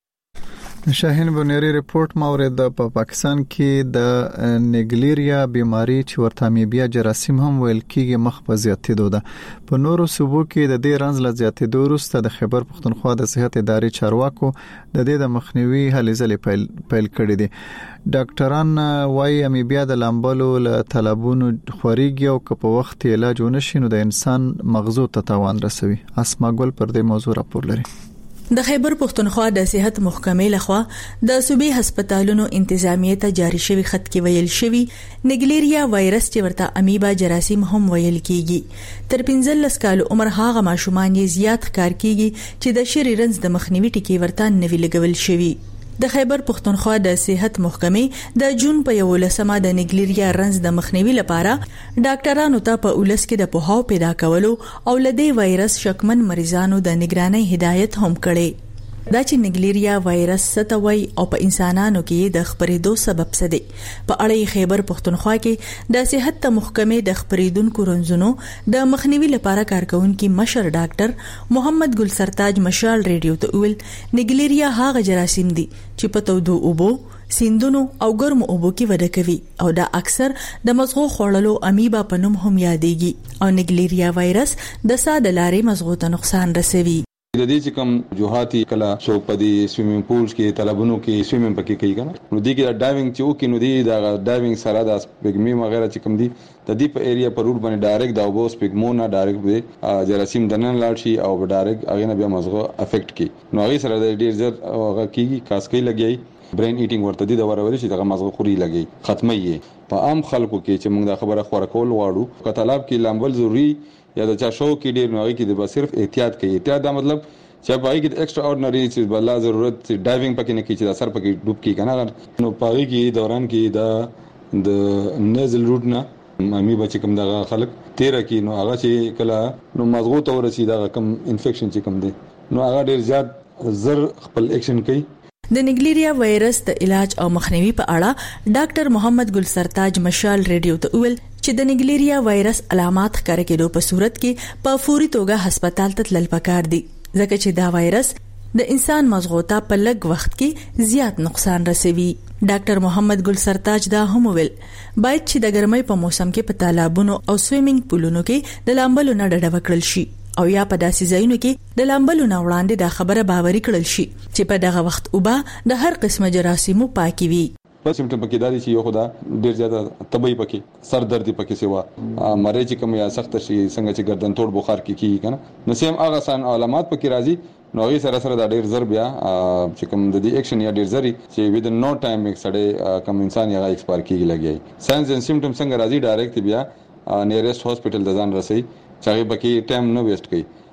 شاهین بنيري ریپورت مورد په پاکستان کې د نیګلیریا بیماری چې ورته امیبیا جراثیم هم ویل کېږي مخ په زیاتېدو ده. په نورو صوبو کې د دې رنځ له زیاتېدو وروسته د خیبر پختونخوا د صحت ادارې چارواکو د دې د مخنیوي هلې ځلې پیل کړې دي. ډاکټران وايي امیبیا د لامبلو له طلبونو خوريږي او که په وخت علاج ونشي نو د انسان مغزو ته تاوان رسوي. اسما ګل پر دې موضوع راپور لري. د خیبر پختونخوا د صحت محکمې لخوا د صوبې هسپتالونو انتظامیه ته جاری شوی خط کې ویل شوی نیګلیریا وایرس چې ورته امیبا جراثیم هم ویل کیږي. تر 15 کال عمر هغه ماشومان یې زیات ښکار کیږي چې د شری رنځ د مخنیوي ټکي ورته نوی لګول شوی. د خیبر پختونخوا د صحت محکمې د جون په 11مه د نیګلیریا رنځ د مخنیوي لپاره ډاکټرانو ته په ولس کې د پوهاو پیدا کولو او لدې وایرس شکمن مریضانو د نگرانۍ هدایت هم کړي. دا چې نیګلیریا وایرس ستوي او په انسانانو کې د خبرېدو سبب څه دی په اړه خیبر پختونخوا کې د صحت محکمې د خبرېدونکو رنځونو د مخنیوي لپاره کارکونکو مشر ډاکټر محمد ګل سرتاج مشال ریډیو ته ویل نیګلیریا هغه جراثیم دي چې په تودو اوبو سیندونو او ګرمو اوبو کې وده کوي او دا اکثر د مزغو خوړلو امیبا په نوم هم یادېږي او نیګلیریا وایرس د ساده لارې مزغو ته نقصان رسوي. د دې چې کوم جوهاتي کلا شو پدي سویمینګ پولز کې طلبونو کې سویمینګ پکې کوي کنه نو دي کې ډایوینګ چې وکي نو دي دا ډایوینګ سره د سپګمی وغیرہ چې کوم دي د دې په ایریا پر روټ باندې ډایرکټ دا وبو سپګمونه ډایرکټ به جراثیم دنن لاړ شي او ډایرکټ هغه نه بیا مزغه افیکټ کی نو هغه سره د ډیر زر هغه کیږي کاسکې لګي برین ایټینګ ورته دي دا وروري چې دغه مزغه خوري لګي ختمي په عام خلکو کې چې موږ دا خبره خور کول واړو کتلاب کې لامبل ضروری یا د چا شو کې ډیر نو هغه کې د صرف احتیاط کوي. احتیاط دا مطلب چې په هغه کې ایکسترا آرډینری چې بل ضرورت ډایوینګ پکې نه کیږي چې سر پکې ډوب کی کنه نو په هغه کې دوران کې دا د نزل روټ نه مې بچ کوم دغه خلک 13 کې نو هغه چې کله نو مزغو ته ورسي دا کم انفیکشن چې کم دي نو هغه ډیر زیات زر خپل اکشن کوي. د نیګلیریا وایرس د علاج او مخنیوي په اړه ډاکټر محمد ګل سرتاج مشال ریډیو ته ویل چې د نیګلیریا وایرس علامات ښکاره کېدو په صورت کې په فوري توګه هسپتال ته تلل پکار دي ځکه چې دا وایرس د انسان مزغو ته په لږ وخت کې زیات نقصان رسوي. ډاکټر محمد ګل سرتاج دا هم ویل باید چې د ګرمۍ په موسم کې په تالابونو او سویمینګ پولونو کې د لامبلو نه ډډه وکړل شي او یا په داسې ځایونو کې د لامبلو نه وړاندې دا خبره باوري کړل شي چې په دغه وخت اوبه د هر قسمه جراثیمو پاکي وي. په سیمټم پکې داري چې یو خدا ډیر زیاته طبي پکې سر درد پکې سیوا مریض کوم یا سخت شي څنګه چې گردن توړ بخار کې کی کنه نو سیم هغه سان علامات پکې راځي نو یې سره دا ډیر زر بیا چې کوم د دې اکشن یا ډیر زري چې ود نو ټایم یک سړی کوم انسان یا ایکسپایر کیږي لګي ساينس اند سیمټم څنګه راځي ډایرکټ بیا نیریسټ هاسپټل د ځان رسي چې هغه پکې ټایم نه ویسټ کوي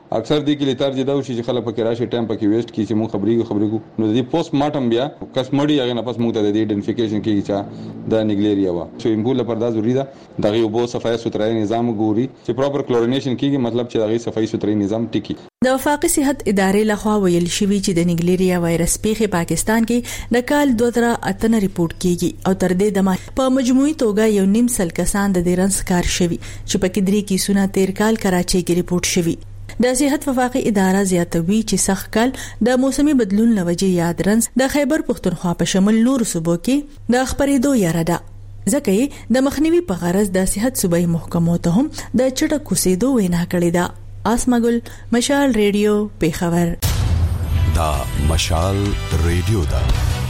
اکثر دې کې لتار جدا وشي چې خلک پکې راشي ټایم پکې ویسټ کی چې مونږ خبرې نو د پوسټ مارټم بیا کس مړی هغه نه پس مونږ ته د ایډنټیفیکیشن کیږي چې د نیګلیریا وا سو امبول پر دا ضروری ده دغه وبو صفای سترای نظام ګوري چې پراپر کلورینیشن کیږي مطلب چې دغه صفای سترای نظام ټکی. د وفاقي صحت ادارې لخوا ویل شوی چې د نیګلیریا وایرس پیښه پاکستان کې د کال 2008 ریپورت کیږي او تر دې دمه په مجموعي توګه یو نیم سل کسان د دې رنس کار شوی چې پکې 3 کیسونه تیر کال کراچي کې ریپورت شوی. د صحت وفاقي اداره زیاتوي چې سخت کال د موسمي بدلون لوجه یاد رنس د خیبر پختونخوا په شمول نور صوبو کې د خبرېدو یاره ده ځکه د مخنیوي په غرض د صحت صوبایي محکمو ته هم د چټک کوسېدو وینا کړې ده. اسماګل مشال ریډیو پیښور. دا مشال ریډیو ده.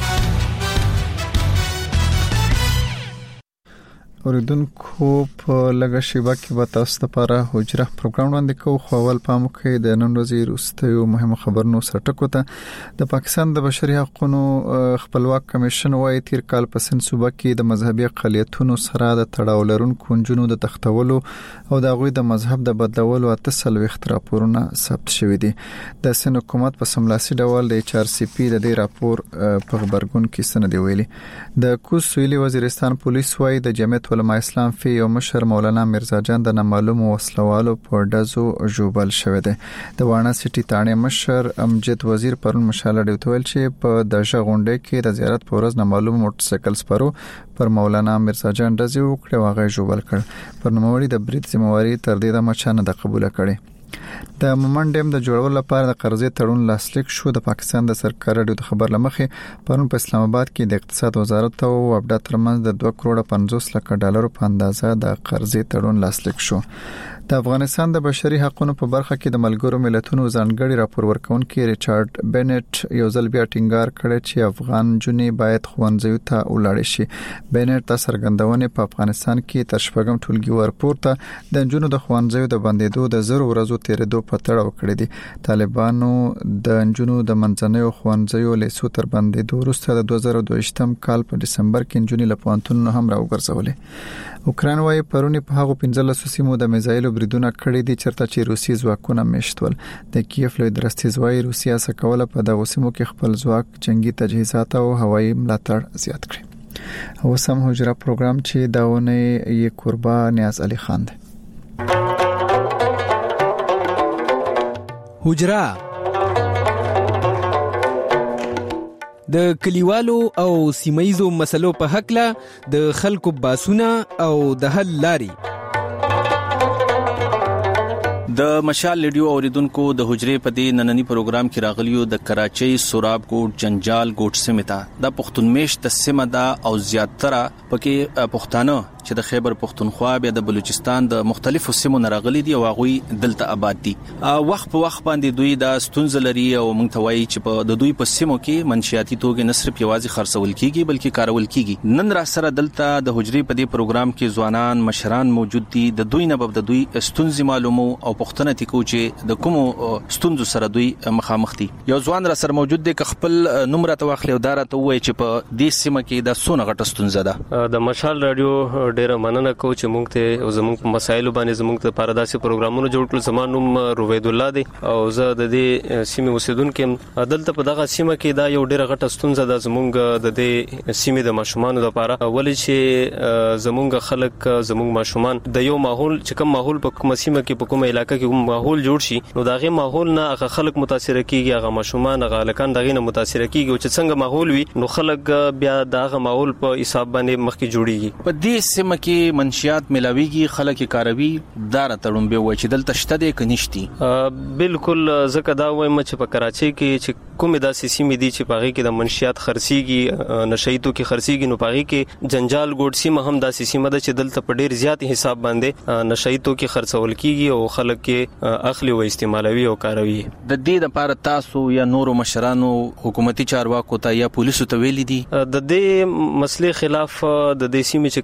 اوریدونکو په لږه شیبه کې به تاسو لپاره حجره پروګرام وړاندې کوو. خو اول پام وکړئ د نن ورځې وروستیو مهمو خبرونو سره ټکو ته. د پاکستان د بشري حقوقو خپلواک کمیشن وايي تیر کال په سند صوبه کې د مذهبي اقلیتونو سره د تړاو لرونکو نجونو د تختولو او د هغوی د مذهب د بدلولو 38 راپورونه ثبت شوي دي. د سند حکومت په سملاسي ډول د HRCP د دې راپور په خبرګون کې سند ویلي. د کوز سویلي وزیرستان پولیس وايي د جمعیت علماء اسلام فی یو مشر مولانا مرزا جان د نامعلومو وسلوالو په ډزو ژوبل شوی دی. د وانا سټي تانه مشر امجد وزیر پرون مشال ډیو ویل چې په دغه غونډه کې د زیارت په ورځ نامعلوم موټر سایکل سپارو پر مولانا مرزا جان ډزو وکړ او هغه ژوبل کړ. پر نوموړي د برید ذمہواری تر دې د مچانه د قبول کړي. د مومن ډیم د جوړولو لپاره د قرضې تړون لاسلیک شو. د پاکستان د سرکار د خبر لمخې پرون په اسلام آباد کې د اقتصاد وزارت او وابډا ترمنځ د 2 کروڑ 50 لک ډالر په اندازه د قرضې تړون لاسلیک شو. د افغانستان د بشري حقوقو په برخه کې د ملګرو ملتونو ځانګړي راپور ورکونکي ریچارډ بینټ یو ځل بیا ټینګار کړی چې افغان جنې باید ښوونځیو ته ولاړ شي. بینټ د سرګندونې په افغانستان کې تر شپږم ټولګي ورپورته د جنونو د ښوونځیو د بندیدو د 0 ورځو تیرېدو په تړاو کړی دي. طالبانو د جنونو د منځنیو ښوونځیو له سو تر بندیدو وروسته د 2022 کال په دسمبر کې جنونو له پوهنتونونو هم راوګرځولې. اوکران وايي پرونی په هغه 15 سیمو د میزایلو بریدونه کړی دي چرته چې روسي ځواکونه میشتول. د کیف لوی درستیز وايي روسیا سکوله په دغه سیمو کې خپل ځواک جنگي تجهیزات او هوایي ملاتړ زیات کړي. او سم حجره پروګرام چې داونه یې قربان نیاز علي خان دی. حجره د کلیوالو او سیمایزو مسلو په حق له د خلکو باسونه او د حل لاري. د مشال ریډیو اوریدونکو د حجره په دې نننی پروګرام کې راغلیو د کراچۍ سوراب کوټ جنجال ګوټ سیمه د پښتونمیش د سیمه دا او زیاتره پکې پښتانه چې د خیبر پختونخوا بیا د بلوچستان د مختلفو سیمو نراغلي دي او هغه دلته آباد دي. وخت په وخت باندې دوی د ستونزې لري او موږ ته وایي چې په د دوی په سیمو کې منشياتي توګه نه صرف یوازې خرڅول کیږي بلکې کارول کیږي. نن را سره دلته د حجري په دې پروګرام کې ځوانان مشران موجود دي. د دوی نه د دوی ستونزې معلومو او پښتنه تکو چې د کوم ستونزو سره دوی مخامخ دي. یو ځوان را سره موجود دی ک خپل نمبر ته واخلې او دارته وایي چې په دې سیمه کې د سونه غټه ستونزه ده. د مشال رادیو ډیره مننه کو چې موږ ته زموږ مسایل باندې زموږ ته پارداسي پروګرامونه جوړ کړل. زمانوم روید الله دی او زه د دې سیمه اوسیدونکو دلته په دغه سیمه کې دا یو ډیره غټه ستونزه ده زموږ د دې سیمه د ماشومان لپاره. ولې چې زموږ خلک زموږ ماشومان د یو ماحول چې کوم ماحول په کومه سیمه کې په کومه علاقې کې کوم ماحول جوړ شي نو دغه ماحول نه هغه خلک متاثر کیږي هغه ماشومان هغه لکان دغه نه متاثر کیږي چې څنګه ماحول وي نو خلک بیا دغه ماحول په حساب باندې مخکې جوړیږي. په دې سیمه کې منشيات ملاويږي خلک کاروي دار تړون به وای چې دلته شته د کنيشتي. بالکل زکه دا وایم چې په کراچۍ کې چې کومه داسې سیمې دي چې پاغي کې د منشيات خرسيږي نشایتو کې خرسيږي نو پاغي کې جنجال ګوډ سیمه هم داسې سیمه ده چې دلته په ډیر زیات حساب باندې نشایتو کې خرڅول کیږي او خلک کې اخلي او استعمالوي او کاروي. د دې لپاره تاسو یا نورو مشرانو حکومتي چارواکو ته یا پولیسو ته ویلي دي د دې مسلې خلاف د دې سیمې چې کم خلک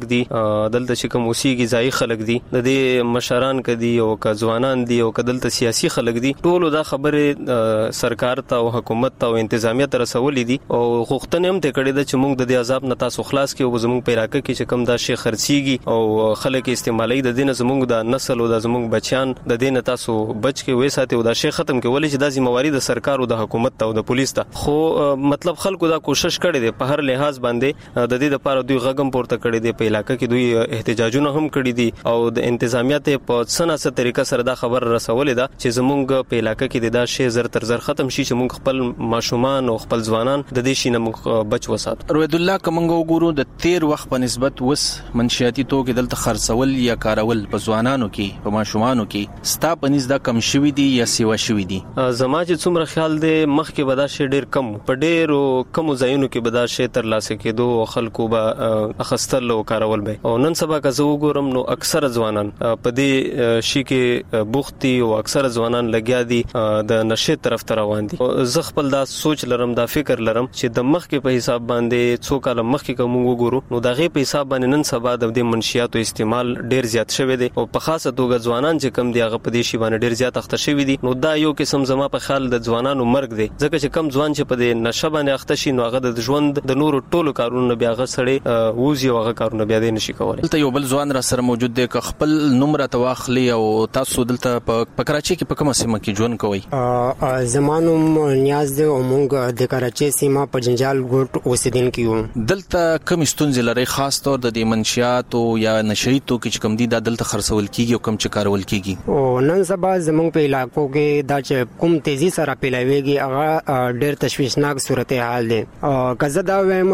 خلک دي دلته چې کوم اوسېږي ځای خلک دي د دې مشران کدي او ک ځوانان دي او کدلته سیاسي خلک دي ټول دا خبره سرکار ته او حکومت ته او انتظامیه ته رسولې دي او غوښتنه هم ته کړې ده چې موږ د دې عذاب نه تاسو خلاص کړو زموږ په علاقې کې چې کوم دا شی خرڅيږي او خلک استعمالي د دین زموږ د نسل او د زموږ بچیان د دین تاسو بچ کې وې ساتي او دا شی ختم کې ولې چې د ذمہواری د سرکار او د حکومت ته او د پولیس ته خو مطلب خلکو دا کوشش کړي دي په هر لحاظ باندې د دې لپاره دوی غږم پورته کړي دي په علاقې کې دوی احتجاجونه هم کړي دي او د انتظامیت په سناسه طریقه سره دا خبر رسولې ده چې زموږ په علاقې کې دا شی زر تر زر ختم شي چې موږ خپل ماشومان او خپل ځوانان د دې شي نه موږ بچ وسات. روید الله کومنګ وګورو د تیر وخت په نسبت وس منشياتي توګه دلته خرڅول یا کارول په ځوانانو کې په ماشومانو کې ستا په نسبت کم شوي دي یا سیوا شوي دي؟ زما چې څومره خیال دی مخکې به دا شی ډیر کم په ډیرو کم ځایونو کې به دا شی تر لاسه کېدو خلکو به اخستل او کارول به او نن سبا که زه وګورم نو اکثره ځوانان په دې شي کې بوختي او اکثره ځوانان لګیا دي د نشه طرف ته روان دي. زه خپل دا سوچ لرم دا فکر لرم چې د مخکې په حساب باندې څو کال مخکې کوم وګورو نو دا غي په حساب باندې نن سبا د دې منشياتو استعمال ډیر زیات شوی دی او په خاصه توګه ځوانان چې کم دی هغه په دې شی باندې ډیر زیات اخته شوی دي نو دا یو قسم زما په خیال د ځوانانو مرګ دی ځکه چې کم ځوان چې په دې نشه باندې اخته شي نو هغه د ژوند د نورو ټولو کارونو بیا هغه سړی ووزي او هغه کارونه بیا دې نشي کولای. دلته یو بل ځوان را سره موجود دی که خپل نمبر تواخلي او تاسو دلته په کراچي کې په کومه سیمه کې ژوند کوئ؟ زمانوم نیاز دی او موږ د کراچي سیمه په جنجال ګوټ اوسیدونکو یو. دلته کوم ستونزې لري خاص طور د دې منشيات او یا نشئی توکي چې کوم دي د دلته خرڅول کیږي او کوم چې کارول کیږي؟ او نن سبا زموږ په علاقو کې دا چې کوم تیزی سره پیلاویږي هغه ډېر تشویشناک صورتحال دی. کزه دا وایم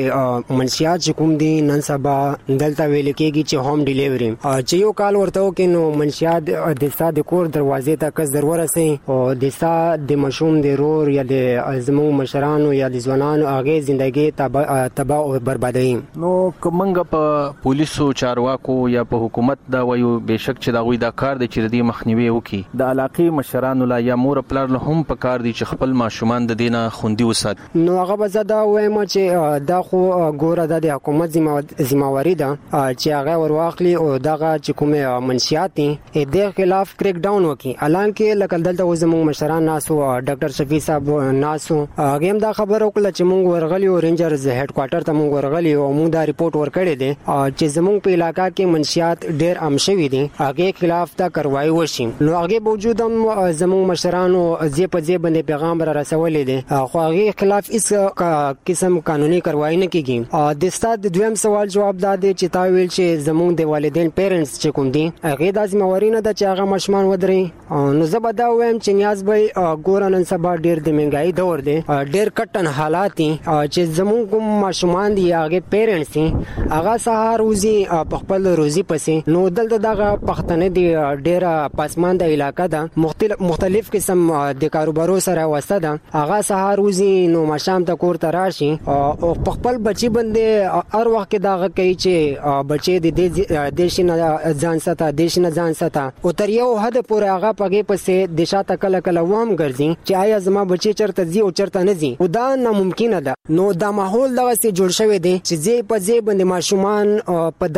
چې منشيات چې کوم دي نن سبا دلته ویل کیږي چې هوم ډیلیوري چې یو کال ورته کې نو منشيات د ساده کور دروازې ته کس ضرورت سي او د ساده مشوم د رور یا د زموږ مشرانو یا د ځوانانو هغه ژوندۍ تباہ او بربادي. نو کومنګ په پولیسو چارواکو یا په حکومت دا وایو بهشک چې دا غوي دا کار د چردي مخنیوي وکي د علاقې مشرانو لا یا مور پلار له هم په کار دي چې خپل ماشومان د دینه خوندي وسات. نو هغه بزدا وایم چې دا خو ګوره د حکومت ذمہواری ده چې هغه ورواخلي او دغه چې کومه منشيات دي د خلاف کریک ډاون وکي. حالانکه لکه دلته زموږ مشران ناسو ډاکټر شفیع صاحب ناسو هغه هم دا خبر وکړه چې موږ ورغلی او رینجرز هډ کوارټر ته موږ ورغلی او موږ دا ریپورت ورکړی دی چې زموږ په علاقہ کې منشيات ډېر عام شوي دي هغه خلاف دا کاروایی وشي. نو هغه باوجود هم زموږ مشرانو ځې په ځې باندې پیغام را رسولې دي خو هغه خلاف هیڅ قسم قانوني کاروایی نه کیږي. د استاد دویم سوال جواب دا دی چې تا ویل چې زموږ د والدین پیرنټس چې کوم دي هغه د ذمہواری نه ده چې هغه ماشومان ودري. نو زه به دا وایم چې نیاز به ګورنن سبا ډېر د مهنګای دور دی ډېر کټن حالات دي چې زموږ کوم ماشومان دي هغه پیرنټس دي هغه سهار وزي په خپل روزي پسې نو دلته دغه پښتنه دي ډېر پاسمان د علاقہ ده مختلف قسم د کاروبارو سره واسطه ده هغه سهار وزي نو ماشام ته کور ته راشي او په خپل بچي باندې هر وخت دغه کوي چې بچي د دیش نه ځان ساته دیش نه ځان ساته او تر یو حد پورې هغه پګې پسې د شاته کله کله وام ګرځي چې آیا زما بچي چرته ځي او چرته نه ځي او دا ناممکن ده. نو دا ماحول دغه سي جوړ شوی دی چې ځې په ځې باندې ماشومان په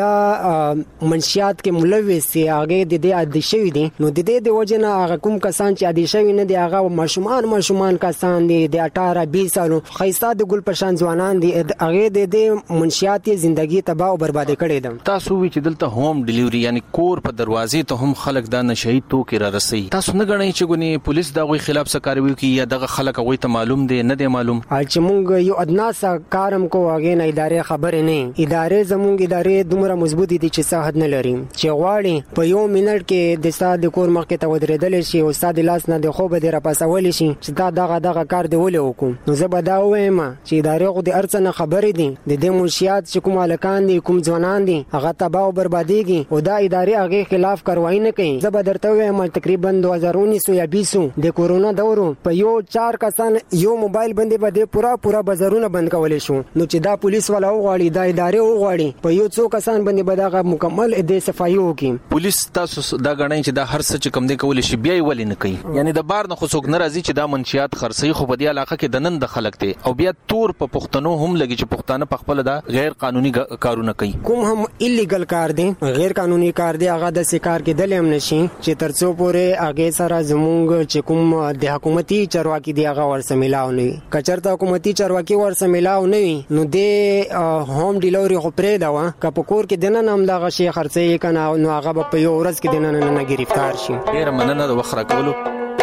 دا منشيات کې ملوث سي هغه د دې عادي شوی دي. نو د دې د وجنه هغه کوم کسان چې عادي شوی نه دي هغه ماشومان کسان دي د 18-20 سالو خیسته د ګل پرشان ځوانان دي هغه د دې منشيات ژوندۍ تباہ او برباد کړي دي. تاسو وی چې دلته هوم ډیلیوري یعنی کور په دروازې ته هم خلک دا نشئی توکي را رسي تاسو نه غنئ چې ګونی پولیس دا غوي خلاف سکاروي کی یا دغه خلک غوي ته معلوم دي نه دي معلوم چې مونږ یو ادنا سا کارم کو هغه نه ادارې خبر نه ادارې زمونږ ادارې دومره مضبوطی دي چې صحت نه لري چې غواړي په یو منټ کې د ساده کور مخ کې ته ودرېدل شي او ساده لاس نه د خو به در پاسول شي چې دا دغه کار دی ولې وکم. نو زه به دا وایم چې ادارې خو د ارڅنه خبرې دي د دې منشيات چې کوم الکان دي کوم ځوانان دي هغه تباہ او برباديږي او دا ادارې هغه خلاف کاروایی نه کوي. زه به درته وایم تقریبا 2019 یا 20 د کورونا دورو په یو 4 کسان یو موبایل باندې به پورا بازارونه بند کولې شو. نو چې دا پولیس والا وغواړي دا ادارې وغواړي په یو څو کسان باندې به دا مکمل د صفایي وکي. پولیس تاسو دا غنئ چې دا هر څه چې کم دی کول شي بیا ولې نه کوي یعنی د بار نه خو څوک ناراضي چې دا منشيات خرڅي خو په دې علاقه کې د نن د خلک دي او بیا تور په پښتنو هم لګي چې پښتانه په خپل دا غیر قانوني کارونه کوي کوم هم ایلیګل کار دی غیر قانوني کار دی هغه د سکار کې دلې هم نشي چې ترڅو پورې هغه سره زمونږ چې کوم د حکومتي چارواکي دی هغه ورسره ملاو نه وي کچرته حکومتي چارواکي ورسره ملاو نه وي نو د هوم ډیلیوري خو پرې دا وا کپکور کې دنه نام دا غشي خرڅې کنه نو هغه په یو ورځ کې دنه نه گرفتار شي. ډیر مننه د وخت راکولو.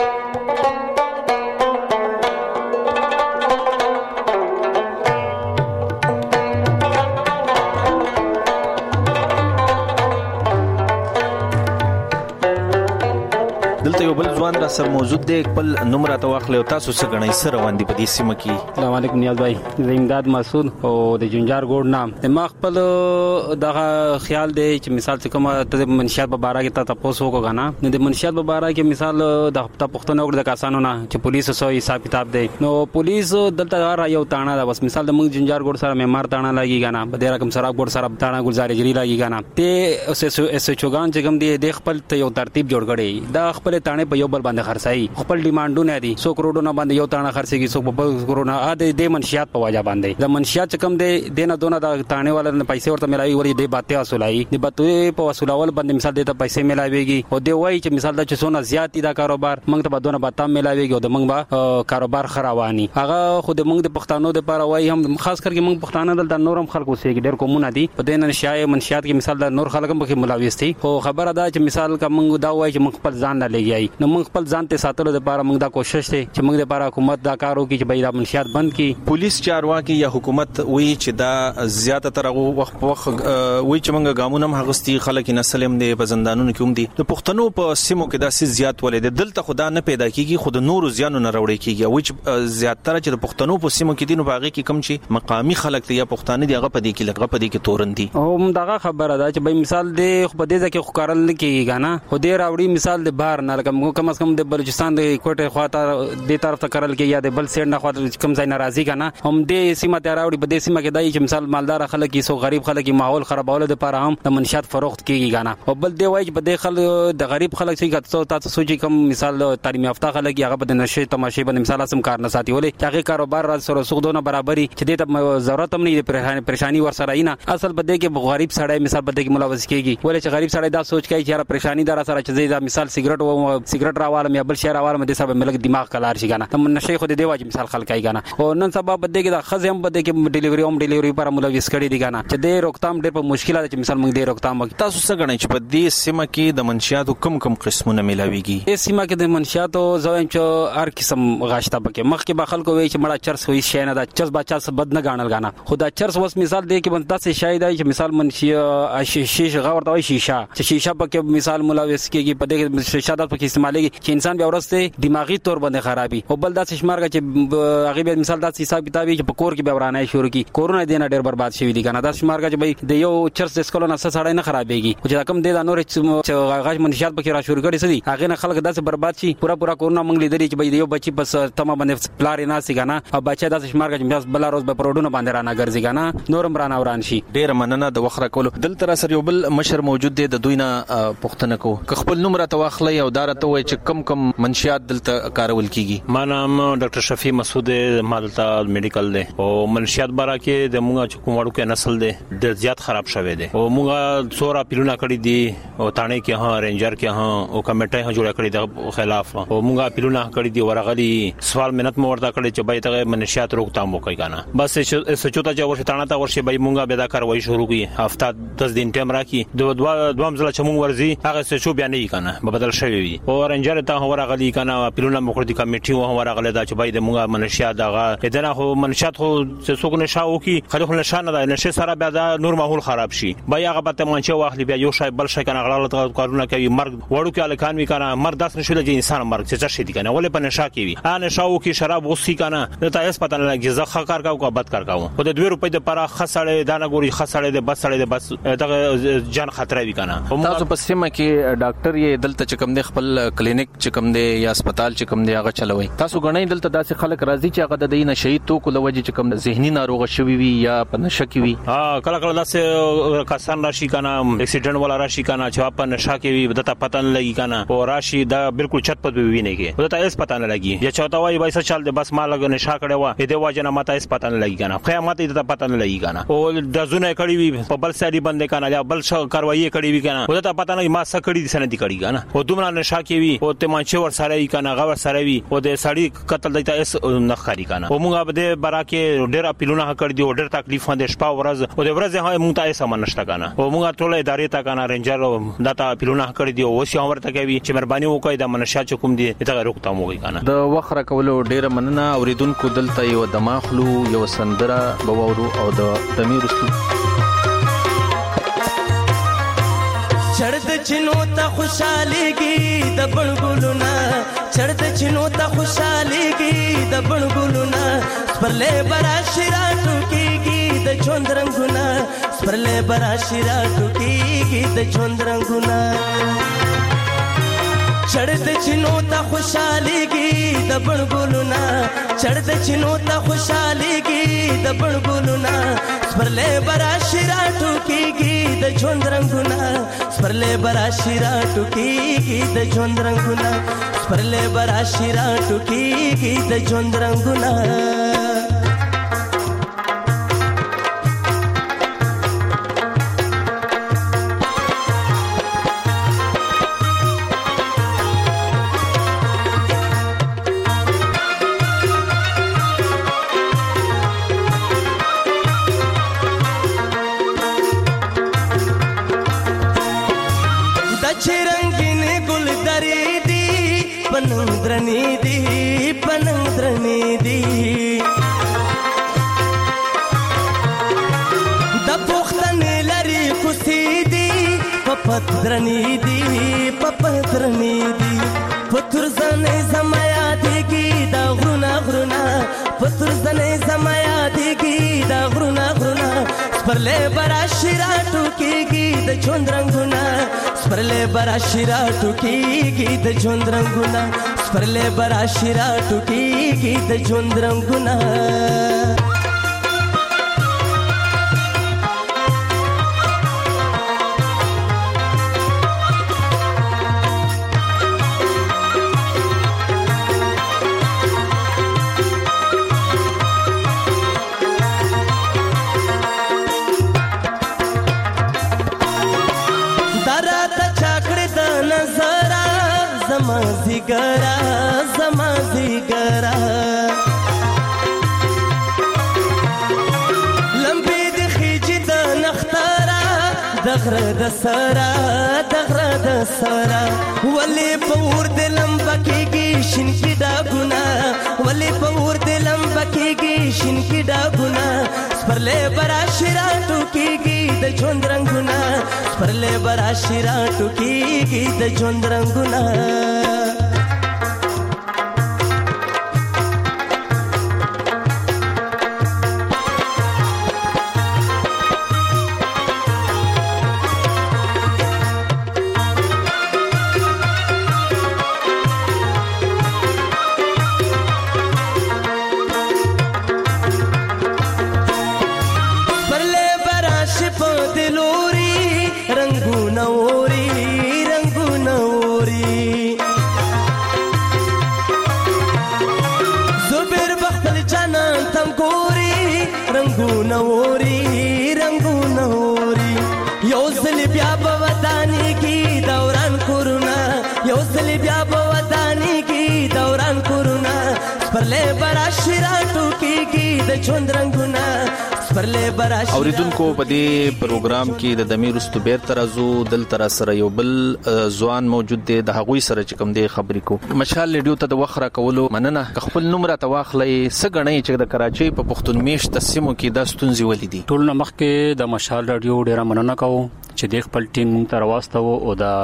دلته یو بل ځوان را سره موجود دی خپل نمبر راته واخلې او تاسو څه غنئ سره باندې په دې سیمه کې. السلام علیکم نیاز بھائی زه امداد مسعود او د جنجار ګوډ نام د ما خپل دغه خیال دی چې مثال څه کومه ته منشیات په باره کې تاسو وکړه نه نو د منشیات په باره کې مثال د پښتون وګړو د کسانو نه چې پولیس سو حساب کتاب دی نو پولیس دلته را یو تاڼه دا بس مثال د موږ جنجار ګوډ سره معمار تاڼه لګیږي نه په دې رقم سره ګوډ سره تاڼه ګلزارې جری لګیږي نه ته اس چوغان چې کوم دی د خپل ته یو ترتیب جوړ کړي دا خپل تاڼه په یو بل باندې خرڅای خپل ډیمانډونه دي 100 کروڑونه باندې یو تاڼه خرڅيږي 100 په کروڑونه د منشیات په وجه باندې د منشیات کم دي دینه دونه د تاڼه والا نه پیسې ورته ملایي ورې د باته وصولای د باته په وصولول باندې مثال د پیسې ملایويږي او دی وای چې مثال د چسونه زیاتی دا کاروبار موږ ته بدونه باته ملایويږي او د موږ با کاروبار خروانی هغه خود موږ د پښتنو د لپاره وای هم خاص کر کې موږ پښتانه د نورم خلکو سره ډېر کومونه دي په دې نشای منشیات کې مثال د نور خلکو په ملاويستي خو خبره ده چې مثال کا موږ دا وای چې موږ خپل ځان نه لګیای نو موږ خپل ځان ته ساتلو د لپاره موږ دا کوشش دي چې موږ د لپاره حکومت دا کار وکړي چې بایدا منشیات بند کړي. پولیس چارواکي یا حکومت وی چې دا زیاته تر وخت وی چې موږ ګامونه هغستی خلک نسلم دي په زندانونو کې هم دي د پښتنو په سیمو کې دا سي زیات ولې دلته خدا نه پیدا کیږي خود نور زیانو نه راوړي کیږي وی چې زیات تر چې د پښتنو په سیمو کې دي نو باغې کې کم چې مقامی خلک دي یا پښتانه دي هغه په دې کې لګه په دې کې تورن دي او دغه خبره ده چې به مثال دی خو په دې ځکه خو کارل نه کیږي نه خو دې راوړي مثال د بهر نه کم از کم د بلوچستان د کوټه خواته د طرف ته کارل کې یا د بل سیډ نه خواته کم ځای ناراضي کنه هم دې سیمه ته راوړي په دې سیمه کې دای چې مثال مالدار خلک کې سو غریب خلک کې ماحول خرابول د لپاره هم د منشیات فروخت کیږي کنه او بل دی وای چې په دې خلک د غریب خلک چې تاسو سوچي کم مثال تعلیم یافته خلک هغه په نشه تماشې باندې مثال سم کار نه ساتي ولې چې هغه کاروبار را سره سودونه برابرۍ چې دې ته ضرورت هم نه دی پریشانی ور سره نه اصل په دې کې غریب سړی مثال په دې کې ملوث کیږي ولې چې غریب سړی دا سوچ کوي چې یاره پریشانی دار سره چې دا مثال سیګریټ راوالم یا بل شی راوالم د سبب ملک دماغ کلار شي کنه تم نشه خو دې واجب مثال خلک کوي کنه او نن سبا په دې کې دا خزم په دې کې ډیلیوري پر ملوث کړي دي کنه چې دې روکتام ډېر په مشکله ده چې مثال موږ دې روکتام تاسو څه غنئ چې په دې سیمه کې د منشیاتو کم قسمونه ملاويږي دې سیمه کې د منشیاتو زویم چې هر قسم غاشته پکې مخ کې به خلکو وي چې مړه چرس وي شي نه دا چرس بچا څه بد نه غاڼل غاڼه خدا چرس وس مثال دې کې بنتا څه شاید چې مثال منشي شیشه غورته وي شیشه چې شیشه پکې مثال ملوث کېږي په دې شیشه د پکې استعمالي چې انسان بیا ورسته دماغي تور باندې خرابي او بل داسې شمارګه چې هغه به مثال داسې حساب کتابي چې په کور کې به ورانه شروع کی کورونا دینه ډېر برباد شوی دي کنه داسې شمارګه چې به د یو چرس د سکلو نه سړی نه خرابېږي او چې کوم د نور چې غاښ منشیات پکې را شروع کړي سدي هغه نه خلک داسې برباد شي پورا کورونا موږ لیدلې چې به یو بچي پس تمه باندې پلار نه سي کنه او بچا داسې شمارګه چې بس بل روز به پروډونه باندې رانه ګرځي کنه نورم رانه وران شي. ډېر مننه د وخت راکولو. دلته سره یو بل مشر موجود دی د دوی نه پښتنه کو خپل نوم راته واخلې او دارته وای چې کم منشیات دلته کارول کیږي. ما نام ډاکټر شفیع مسعود مالتا میډیکل دی او منشیات بارا کې د موږ چې کومړو کې نسل دی ډېر زیات خراب شوی دی او موږ څورا پیلونه کړی دي او تانه کې ها رینجر کې ها او کمیټه ها جوړ کړی د خلاف او موږ پیلونه کړی دي ورغلی سوال منت مو ورته کړی چې بای ته منشیات روکتام وکړي کنه بس سچوتا چې ورته تانه تا ورشي بای موږ به دا کاروي شروع کړي هفته 10 دن ټیم راکې دوام ځله چې موږ ورزي هغه څه بیا نه کنه بدل شوی وي او رینجر ته ورغلی کنه پیلونه مو کړی کمیټي و ورغلی دا چې بای د موږ منشیات دغه ادنه خو منشیات خو چې څوک نشاو کی خلک نشانه ده نشه سره بیا دا نور ماحول خراب شي بای هغه به تمانچه واخلي بیا یو شای بل شای کنه غلط کارونه کوي مرګ وړو کې الکان وی کنه مرګ داس نشول چې انسان مرګ څه شي دي کنه ولې په نشه کې وي ان نشاو کی شراب وسی کنه ته هیڅ پته نه لګي زخه کار کاو بد کار کاو خو د 2 روپۍ د پاره خسړې دانه ګوري خسړې د بس سړې د بس دغه جان خطر وی کنه. تاسو په سیمه کې ډاکټر یې دلته چې کوم د خپل خپل کلینیک چې کوم دی یا هسپتال چې کوم دی هغه چلوي. تاسو غنئ دلته داسې خلک راځي چې هغه د دې نشئی توکو لوجه چې کوم ذهني ناروغ شوی وي یا په نشه کې وي؟ کله کله داسې کسان راشي کنه اکسیډنټ ولا راشي کنه چې په نشه کې وي دته پته نه لګي کنه او راشي دا بالکل چت په ویني کې دته هیڅ پته نه لګي یا چاته وای وایسه چل دې بس مال نشه کړي وا دې واجنه ماته هیڅ پته نه لګي کنه قیامت دې پته نه لګي کنه او د زونه کړي وي په بل سړي باندې کنه یا بل څه کاروایی کړي وي کنه دته پته نه ما څه کړي دي سندې کړي کنه او دومره نشه کې وي او ته مانچ ور سره وي کنه غور سره وي او د سړي قتل دیتا اس نخاري کنه او موږ به برا کې ډېر اپیلونه کړ دي او ډېر تکلیف باندې شپه ورځ او د ورځ هغه موږ ته سم نشته کنه او موږ ټول ادارې ته کنه رنجر داتا اپیلونه کړ دي او وسی ورته کوي چې مهرباني وکړئ د منشا چکم دي ته روکتام وي کنه د وخره کولو ډېر مننه. اوریدونکو دلته یو دماغلو یو سندره بوورو او د دمیر رستو چړد چینو ته خوشاليږي د بڼګلونا چړد چینو ته خوشاليږي د بڼګلونا پرلې برا شیراتو کېږي د ژوند رنگونه پرلې برا شیراتو کېږي د ژوند رنگونه چړد چینو ته خوشاليږي د بڼګلونا چړد چینو ته خوشاليږي د بڼګلونا پرلې برا شیراتو کېږي د ژوند رنگونه پرلې برا شیراتو کېږي د ژوند رنگونه پرلې برا شیراتو کېږي د ژوند رنگونه پترنی دی پترنی دی پتر زنه زمایا دیږي دا غرونا غرونا پتر زنه زمایا دیږي دا غرونا غرونا پرلې برا شیراتو کېږي د ژوند رنگونه پرلې برا شیراتو کېږي د ژوند رنگونه پرلې برا شیراتو کېږي د ژوند رنگونه زما زیګرا لمبې د خېج د نختارا دغره د سرا دغره د سرا ولې پور د لمبا کېږي شین کې دا ګنا ولې پور د لمبا کېږي شین کې دا ګنا پرلې برا شیراتو کېږي د ژوند رنگونه پرلې برا شیراتو کېږي د ژوند رنگونه اوریدونکو په دې پروګرام کې د دمیر رستو بیر ترازو دل تر سره یو بل ځوان موجود دی د هغوی سره چې کوم دی خبرې کو مشال ریډیو ته د وخره کولو مننه خپل نمبر ته واخلې سګنې چې د کراچۍ په پښتون میش تسمو کې د ستونزې ولیدي ټول نمخ کې د مشال ریډیو ډیره مننه کوم چې د خپل ټیم تر واسطه او د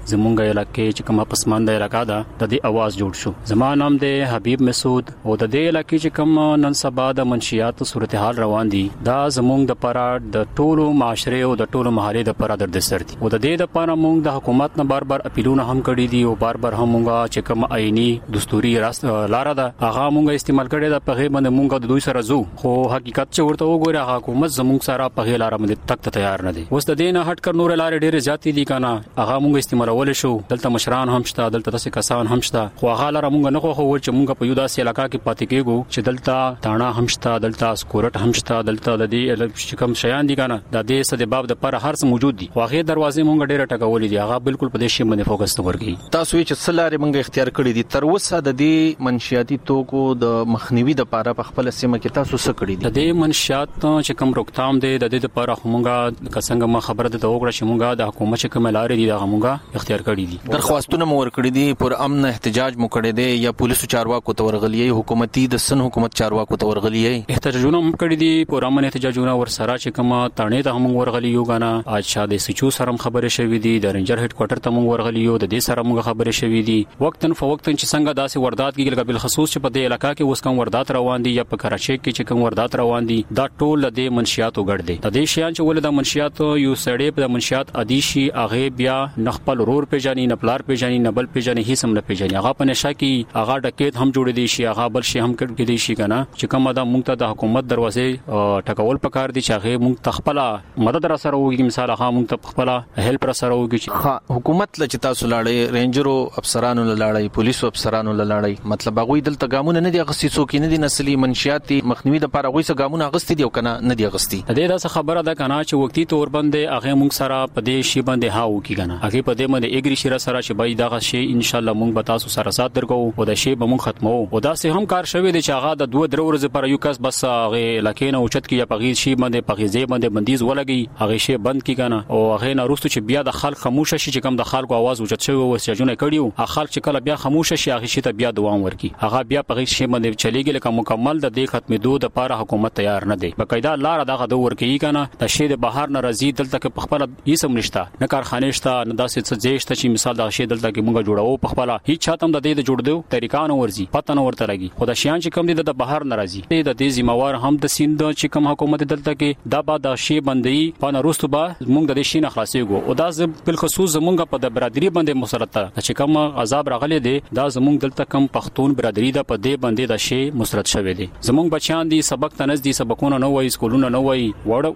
زمونږ علاقې چې کومه پسمانده علاقہ ده د دې आवाज جوړ شو. زما نام دی حبیب مسعود او د دې علاقې چې کوم نن سبا د منشیات صورتحال روان دي دا زمونږ د پاره د ټولو معاشره او د ټولو محلي د پاره درد سر دي او د دې د پاره مونږ د حکومت نه بار اپیلونه هم کړی دي او بار هم مونږه چې کوم آئینی دستوري لار ده هغه مونږه استعمال کړی دا په باندې مونږه د دوی سره زو خو حقیقت چې ورته وګوره حکومت زمونږ سره په لار باندې تک تیار نه دي. اوس د دې نه هټ کر نور لارې ډېرې زیاتې دي کنه هغه مونږ استعمالول شو. دلته مشران هم شته دلته تاسو کسان هم شته خو هغه لار مونږ نه خو چې مونږ په یو داسې علاقہ کې پاتې کېګو چې دلته تانا هم شته دلته سکورټ هم شته دلته د دې کوم شیان دي کنه د دې سده باب د پر هر څه موجود دي واغې دروازې مونږ ډېر ټکولې دي هغه بالکل په دې شی باندې فوکس نه ورګي. تاسو چې سلاره مونږ اختیار کړی دي تر اوسه د دې منشیاتي توکو د مخنیوي د لپاره په خپل سیمه کې تاسو څه کړی دي؟ د دې منشیات چې کوم روکتام دي د دې لپاره مونږه کسنګ ما خبره ده وګړه چې مونږه د حکومت چې کوم لارې دي دا مونږه اختیار کړی دي. درخواستونه مو ورکړي دي پر امن احتجاج مو کړی دي یا پولیسو چارواکو ته ورغلی حکومتي د سن حکومت چارواکو ته ورغلی احتجاجونه هم کړی دي پر امن احتجاجونه ور سره چې کوم تانې ته هم ورغلی یو غانا اج شاده سچو سره خبره شوې دي د رینجر هډ کوارټر ته مونږ ورغلی یو د دې سره مونږ خبره شوې دي وقتن فوقتن چې څنګه داسې وردات کېږي بل خصوص چې په دې علاقہ کې اوس کوم وردات روان دي یا په کراچۍ کې چې کوم وردات روان دي دا ټول د منشیاتو ګډ دي. د دې شیان چې ول د منشیاتو یو سړی په منشیات ادیشي اغه بیا نخپل رور پیژني نپلار پیژني نبل پیژني هیڅ هم نه پیژني هغه په نشه کې هغه ډکیت هم جوړ دي شي هغه بل شي هم کړی دي شي کنه چې کومه دا مونږ ته د حکومت دروازې ټکول پکار دي چې هغه مونږ تخپل مدد را سره وږي مثال هغه مونږ ته خپل هیلپ را سره وږي چې حکومت لچ تاسو لاړې رینجرو افسرانو لاړې پولیسو افسرانو لاړې مطلب هغه دلته ګامونه نه دي غسي څوک نه دي نسلي منشياتي مخنیوي د لپاره غوي څه ګامونه غستې دي او کنه نه دي غستې. د دې دا خبره ده کنه چې وختي تور باندې هغه مونږ سره په دې شی باندې هاو کی کنه هغه په دې باندې اګری شي سره چې بای دا شی ان شاء الله مونږ به تاسو سره سات درکو او دا شی به مونږ ختمو او دا سه هم کار شوی دی چې هغه د 2-3 ورځې پر یو کس بس هغه لکه نه اوچت کی یا پغیر شی باندې پغیزه باندې بندیز ولګي هغه شی بند کی کنه او هغه نه روستو چې بیا د خلک خاموش شي چې کم د خلکو आवाज اوچت شوی او سجونه کړیو هغه خلک چې کله بیا خاموش شي هغه شی ته بیا دوام ورکي هغه بیا پغیر شی باندې چلیږي لکه مکمل د دې ختمېدو د لپاره حکومت تیار نه دی. بقایدا لار دغه د ورکی کنه د شی د بهر نه راځي دلته په خپل هیڅ هم نشته نه کارخانه شته نه داسې څه ځای شته چې مثال د شی دلته کې مونږ جوړاو په خپل هیڅ چاته د دې جوړ دیو طریقانو ورزي پته نه ورته لګي خو د شیان چې کم دي د بهر نه راځي د دې ذمہوار هم د سیند چې کوم حکومت دلته کې دا بعد د شی باندې په نورستو با مونږ د شی نه خلاصيږو او دا بل خصوص زمونږ په د برادری باندې مسرت چې کوم عذاب راغلي دي دا زمونږ دلته کم پښتون برادری د په دې باندې د شی مسرت شوی دي زمونږ بچیان دي سبق تنز دي سبقونه نه وای سکولونه نه وای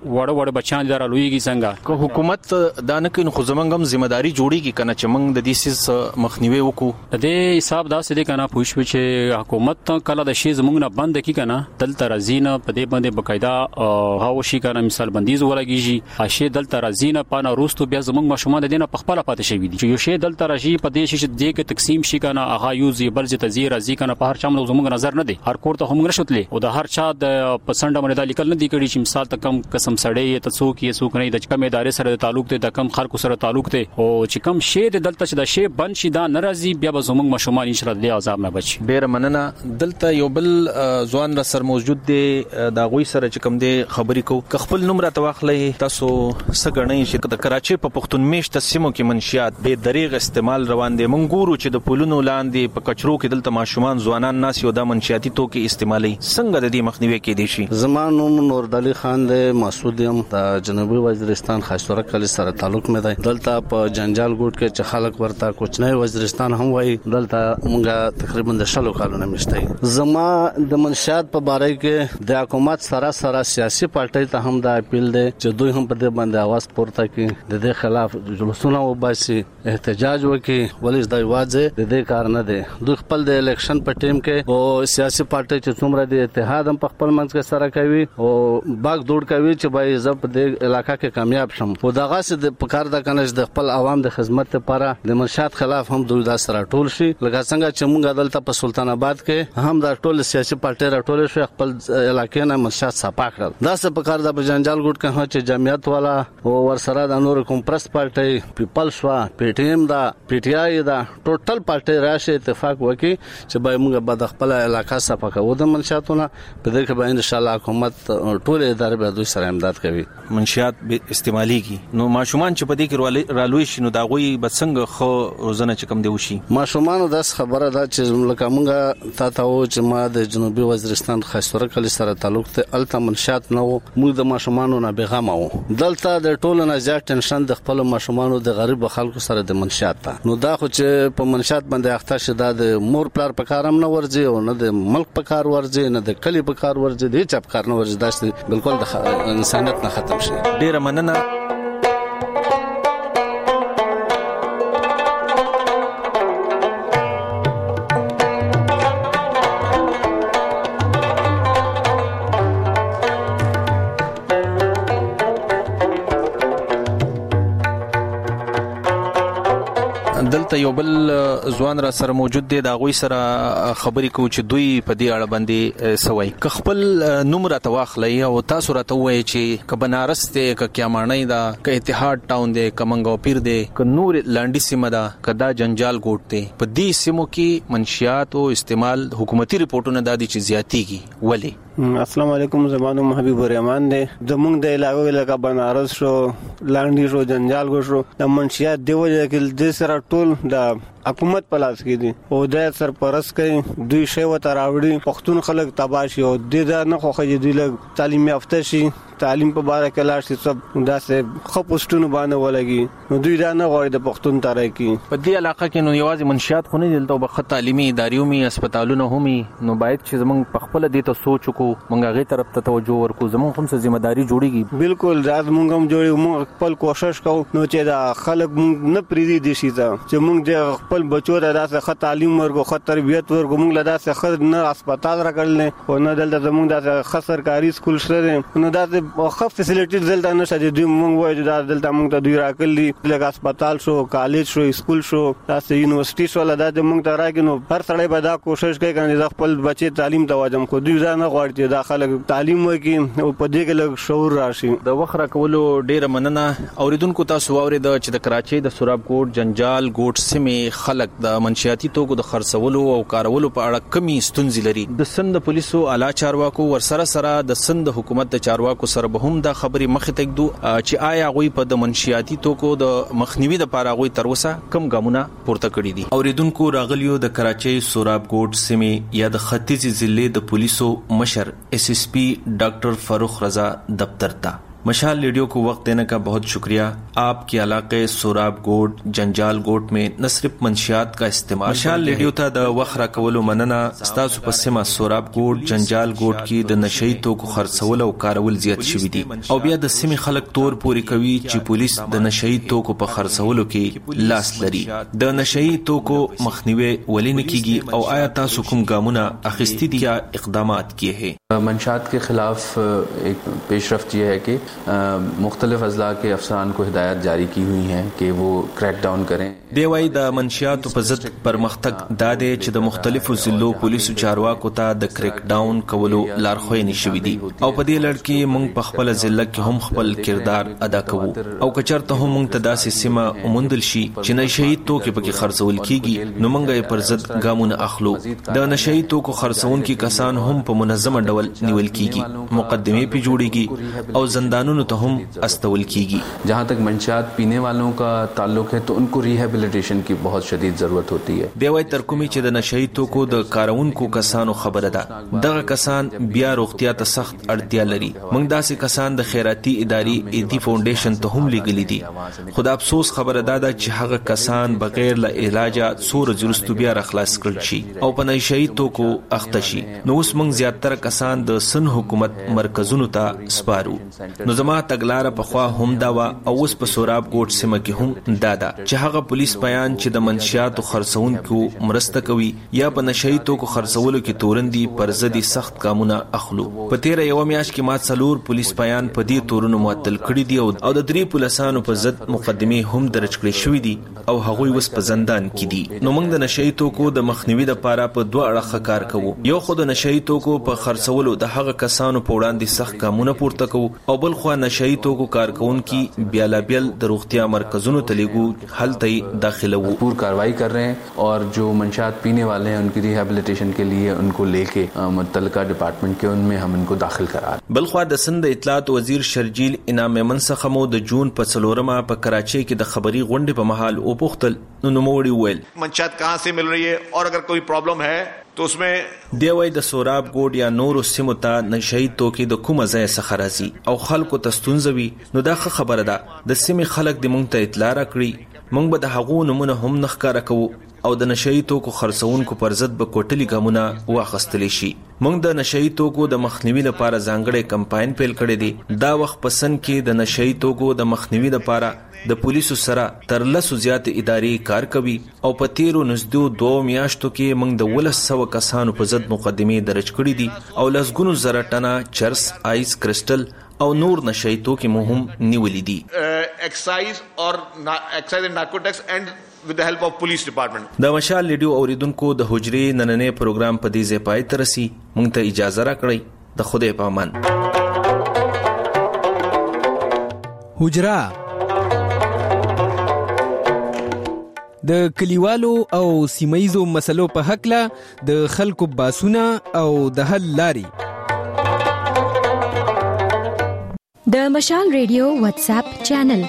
وړ بچان دي رالویږي څنګه که حکومت دا نه کوي خو زمونږ هم ځمېداري جوړیږي کنه چې موږ د دې سیس مخنیوي وکړو د دې حساب دا څه دي کنه پوښښ چې حکومت کله د شی زمونږ نه بند کی کنه دلته رزینه په دې باندې بقایدا هاو شي کنه مثال بندیز ولګیږي اشی دلته رزینه پانه روستو بیا زمونږ مشومان د دینه په خپل پاتې شي دي چې یو شی دلته راشي په دې شي چې کې تقسیم شي کنه هغه یو زیبل چې تزیر رزي کنه په هر چا زمونږ نظر نه دي هر کور ته هم رشوتلې او د هر چا د پسنده باندې لیکل نه دي کړي چې مثال ته کم قسم سړی ته څوک یې څوک نه د کم ادارې سره تعلق ته د کم خلکو سره تعلق ته او چې کم شی د دلته چې د شی بند شي دا ناراضي بیا به زمونږ مشومان ان شاء الله د عذاب نه بچي. ډیر مننه. دلته یو بل ځوان را سره موجود دی دا غوي سره چې کم دی خبرې کو خپل نوم را توخلې تاسو سګړنې چې د کراچۍ په پښتون میشت سیمو کې منشيات به دریغ استعمال روان دي منګورو چې د پولونو لاندې په کچرو کې دلته ماشومان ځوانان ناس یو د منشياتي توکي استعمالي څنګه د دې مخنیوي کې دي شي؟ زمانوم نور علي خان دی مسعودیم د جنوبي وزیرستان خاصوره کلی سره تعلق مې دی دلته په جنجال ګوټ کې چې خلک ورته کوچنی وزیرستان هم وای دلته مونږه تقریبا د شلو کالونه مشته زما د منشات په باره کې د حکومت سره سیاسي پارټي ته هم د اپیل دی چې دوی هم په دې باندې आवाज پورته کړي د دې خلاف جلوسونه وباسي احتجاج وکړي ولې د واځي د دې کار نه دی دوی خپل د الیکشن په ټیم کې او سیاسي پارټي چې څومره د اتحاد هم په خپل منځ کې سره کوي او باغ دوړ کوي چې بای زه په دې علاقہ کې کامیاب شم او دغه څه د پکار د کنه د خپل عوام د خدمت لپاره د منشات خلاف هم دوی دا سره ټول شي لکه څنګه چې مونږ دلته په سلطان آباد کې هم د ټول سیاسي پارټي راټول شو خپل علاقې نه منشات صفا کړل دا څه پکار د جنجال ګوټ کې چې جمعیت والا او ورسره د نور کوم پرس پارټي پیپل شوا پی ټی ایم دا پی ټی آی دا ټوټل پارټي راشه اتفاق وکي چې بای مونږ به د خپل علاقہ صفا کوو د منشاتونه په دې کې به ان شاء الله حکومت ټول ادارې به دوی سره امداد کوي. منشات به استعمالي کی نو ماشومان چې په دې کې رالوي شنو دا غوي هغوی بڅنګ خو روزنه چې کم دی وشي؟ ماشومان داس خبره ده چې لکه موږ تا و چې ما د جنوبي وزیرستان خاصره کلی سره تعلق ته الته منشات نه وو، موږ د ماشومان نه بیغمه وو. دلته د ټولو نه زیات ټینشن د خپل ماشومان د غریب خلکو سره د منشات ته. نو دا خو چې په منشات باندې اخته شي دا د مور پلار په کارم نه ورځي او نه د ملک په کار ورځي نه د کلی په کار ورځي د چپ کار نه ورځي، دا بالکل د انسانیت نه ختم شي. ډیره مننه. دلته یو بل ځوان را سره موجود دی، دا غوي سره خبرې کوو چې دوی په دې اړه باندې سوي. که خپل نوم را تواخلای او تاسو را ته وایي چې ک بنارس ته ک کیامانۍ دا ک اتحاد ټاون دی ک منګو پیر دی ک نور لانډي سیمه دا ک دا جنجال ګوټ دی، په دې سیمو کې منشیات او استعمال حکومتي ریپورتونه د دې چې زیاتیږي ولی؟ السلام علیکم، زمانو محبوب الرحمن دی. زمونږ د علاقې لکه بنارس شو، لانډي شو، جنجال ګوټ شو، د منشیات دی وجه کې د سره ټول د حکومت په لاس کې دي او د سرپرست کوي دوی شی وته راوړي، پښتون خلک تباشي او د نه خوخه دي لګ تعلیم یافته شي، تعلیم په باره کې لاړ شي، سب داسې خپوستونو باندې ولګي. نو دوی دا نه غواړي د پښتون ترای کې په دې علاقه کې نو یوازې منشیات خو نه دلته به تعلیمي ادارې هم هسپتالونه هم نو باید چې زمونږ په خپل دې ته سوچ وکړو، مونږ هغه طرف ته توجه ورکړو، زمونږ هم څه ذمہ داری جوړیږي. بالکل راز مونږ هم جوړي، مونږ خپل کوشش کوو نو چې دا خلک مونږ نه پریدي دي شي چې مونږ د خپل بچو ته داسې ښه تعلیم ورکو، ښه تربیت ورکو. مونږ له داسې ښه نه هسپتال راکړل او نه دلته زمونږ داسې ښه سرکاري سکول شته، نو داسې ښه فیسیلیټیز دلته نشته چې دوی مونږ وایو چې دلته مونږ ته دوی راکړلي لکه هسپتال شو، کالج شو، سکول شو، داسې یونیورسيټي شو، دا مونږ ته راکړي. نو هر سړی به دا کوشش کوي چې خپل بچي تعلیم ته واجم کو، دوی دا نه غواړي چې دا خلک تعلیم وکړي او په دې کې لږ شعور راشي. د وخت راکولو ډیره مننه. اوریدونکو تاسو اورید چې د کراچۍ د سوراب کوټ جنجال ګوټ سیمې خلک د منشیاتي توکو د خرڅولو او کارولو په اړه کمی ستونزې لري. د سند پولیسو اعلی چارواکو ورسره سره د سند حکومت د چارواکو سره به هم د خبرې مخ ته کېږدو چې آیا غوي په د منشیاتي توکو د مخنیوي د لپاره غوي تر اوسه کم ګامونه پورته کړی دي. اوریدونکو راغلیو د کراچۍ سوراب کوټ سیمې یا د ختیځ ضلع د پولیسو مشر SSP ڈاکٹر فاروق رضا دفتر تا. मशाल रेडियो को वक्त देने का बहुत शुक्रिया. आपके इलाके सोराब गोट जंजाल गोट में न सिर्फ मंशियात का इस्तेमाल, मशाल रेडियो था द वखरा कवलो मनना स्तासु पश्चिमा सोराब गोट जंजाल गोट की द नशई तो को खरसवल और कारवल जियात शवी दी और बिया द सिमी खलक तौर पूरी कवी ची पुलिस द नशई तो को प खरसवलो की लास लरी द नशई तो को मखनिवे वली न कीगी और आया तासु कुम गामुना अखिस्ती दिया इक़दामात किए हैं. मंशात के खिलाफ एक पेशरफ्त यह है कि मुख्तलिफ अजला के अफसरान को हिदायत जारी की हुई हैं कि वो क्रैक डाउन करें. देवाई द मंशियात पर ज़द परमख्तक दादे च द मुख्तलिफ जिल्लो पुलिस चारवाको ता द क्रैक डाउन कवलो लारखोय निशवी दी और पदे लड़की मुंग पखपल जिल्ला के हम खपल किरदार अदा कवो और कचर तो हम मुंग तदासी सिमा मुंदल शी च नशहीद तो के पकी खरसवल कीगी नुमंगा पर ज़द गामुन अखलो द नशहीद तो को खरसवन की कसान हम प मुनज़्ज़म डवल निवल कीगी मुकदमे पे जोड़ेगी और जंदानों तो हम अस्तवल कीगी. जहाँ तक मंशियात पीने वालों का ताल्लुक है तो उनको रिहेबिलिटेशन की बहुत शदीद जरूरत होती है. देवाई तरकुमी च द नशहीदों को द कारउन को कसानो खबर अदा दगा कसान बिया रोख्तिया त सख्त अड़तिया लरी मंगदा से कसान द खैराती इदारी एदी फाउंडेशन तो हम लीगली दी. खुदा अफसोस खबर अदा दा च हग कसान बगैर ल इलाजा सूर जुरुस्तु बिया रखलास करची और पनई शहीदों को अख्तशी नो उस मंग ज्यादातर कसान द सन हुकूमत मरकजुनु ता स्पारू नो जमा तगलारा पखवा हम दावा और उस पर सोराब कोट सिमा की हम दादा चाहगा पुलिस बयान च द मंशियात खरसउन को मरस्त कवी या प नशईतो को खरसवलो की तोरंदी परजदी सख्त कामुना अखलू पतेरा यवमियाश की मात सलूर पुलिस बयान पदी तोरन मुअत्तल कड़ी दी और द दरी पुलिसानो पर जद मुकदमे हम दर्ज कड़ी शुवी दी और हगोई वस पर जंदान की दी. नो मंग द नशईतो को द मखनिवी द पारा पर दो अड़ख कार कवो यो खुद नशईतो को पर खरसवलो द हग कसानो पोड़ांदी सख्त कामुना पुरता कवो और बल خوا نشئی توکو کارکونکي بیلابیل د روغتیا مرکزونو ته لیږو هلته داخله وو. پور کاروائی کر رہے ہیں اور جو منشیات پینے والے ہیں ان کی ریہیبلیٹیشن کے لیے ان کو لے کے متعلقہ ڈپارٹمنٹ کے ان میں ہم ان کو داخل کرا. بلخوا د سند اطلاعات وزیر شرجیل انعام مومن څخه مو د جون په 4 په کراچۍ کې د خبري غونډې په محل او پختل نو نوموړي ویل منشیات کہاں سے مل رہی ہے اور اگر کوئی پرابلم ہے تو اس میں دیوی د سوراب ګوډ یا نورو سیمو ته نشئی توکي د کومه ځای څخه راځي او خلکو ته ستونزوي نو دا خبره ده. د سیمې خلک د مونږ ته اطلاع راکړي، مونږ به د هغو نمونه هم نخکاره کوو او د نشئی توکو خرڅونکو پر ضد به کوټلي ګامونه واخیستلی شي. مونږ د نشئی توکو د مخنیوي لپاره ځانګړی کمپاین پیل کړی دی. دا وخت په سن کې د نشئی توکو د مخنیوي لپاره د پولیسو سره تر 10 زیات ادارې کار کوي او په تیرو نږدې 2 میاشتو کې موږ د 100 کسانو په ضد مقدمې درج کړې دي او لسګونو زره ټنه چرس، آیس کرسټل او نور نشئی توکي مهم نیولې دي. ایکسایز اینڈ نارکوټکس اینڈ with the help of police department. د مشال لیډیو اوریدونکو د حجرې نننې پروګرام په دې ځای پای ته رسي. مونږ ته اجازه راکړئ. د خدای په امان. حجره د کلیوالو او سیمایزو مسلو په حق له د خلکو باسونه او د حل لاري. د مشال ریډیو واتس اپ چینل.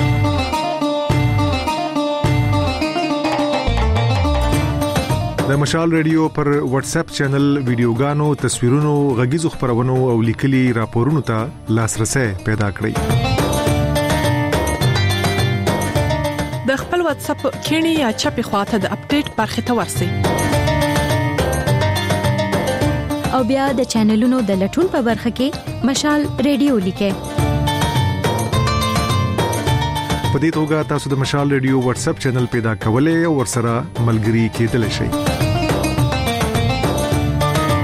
د مشال ریډیو پر واتس اپ چینل ویډیوګانو، تصویرونو، غږیزو خبرونو او لیکلي راپورونو ته لاسرسي پیدا کړئ. د خپل واتس اپ کینی یا چپی خواته د اپډیټ برخه ته ورسئ. او بیا د چینلونو د لټون په برخه کې مشال ریډیو لیکئ. په دې توګه تاسو د مشال ریډیو واتس اپ چینل پیدا کولای او ورسره ملګري کېدلی شئ.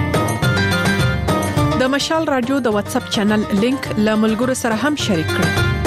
د مشال رادیو د واتس اپ چینل لینک له ملګرو سره هم شریک کړئ.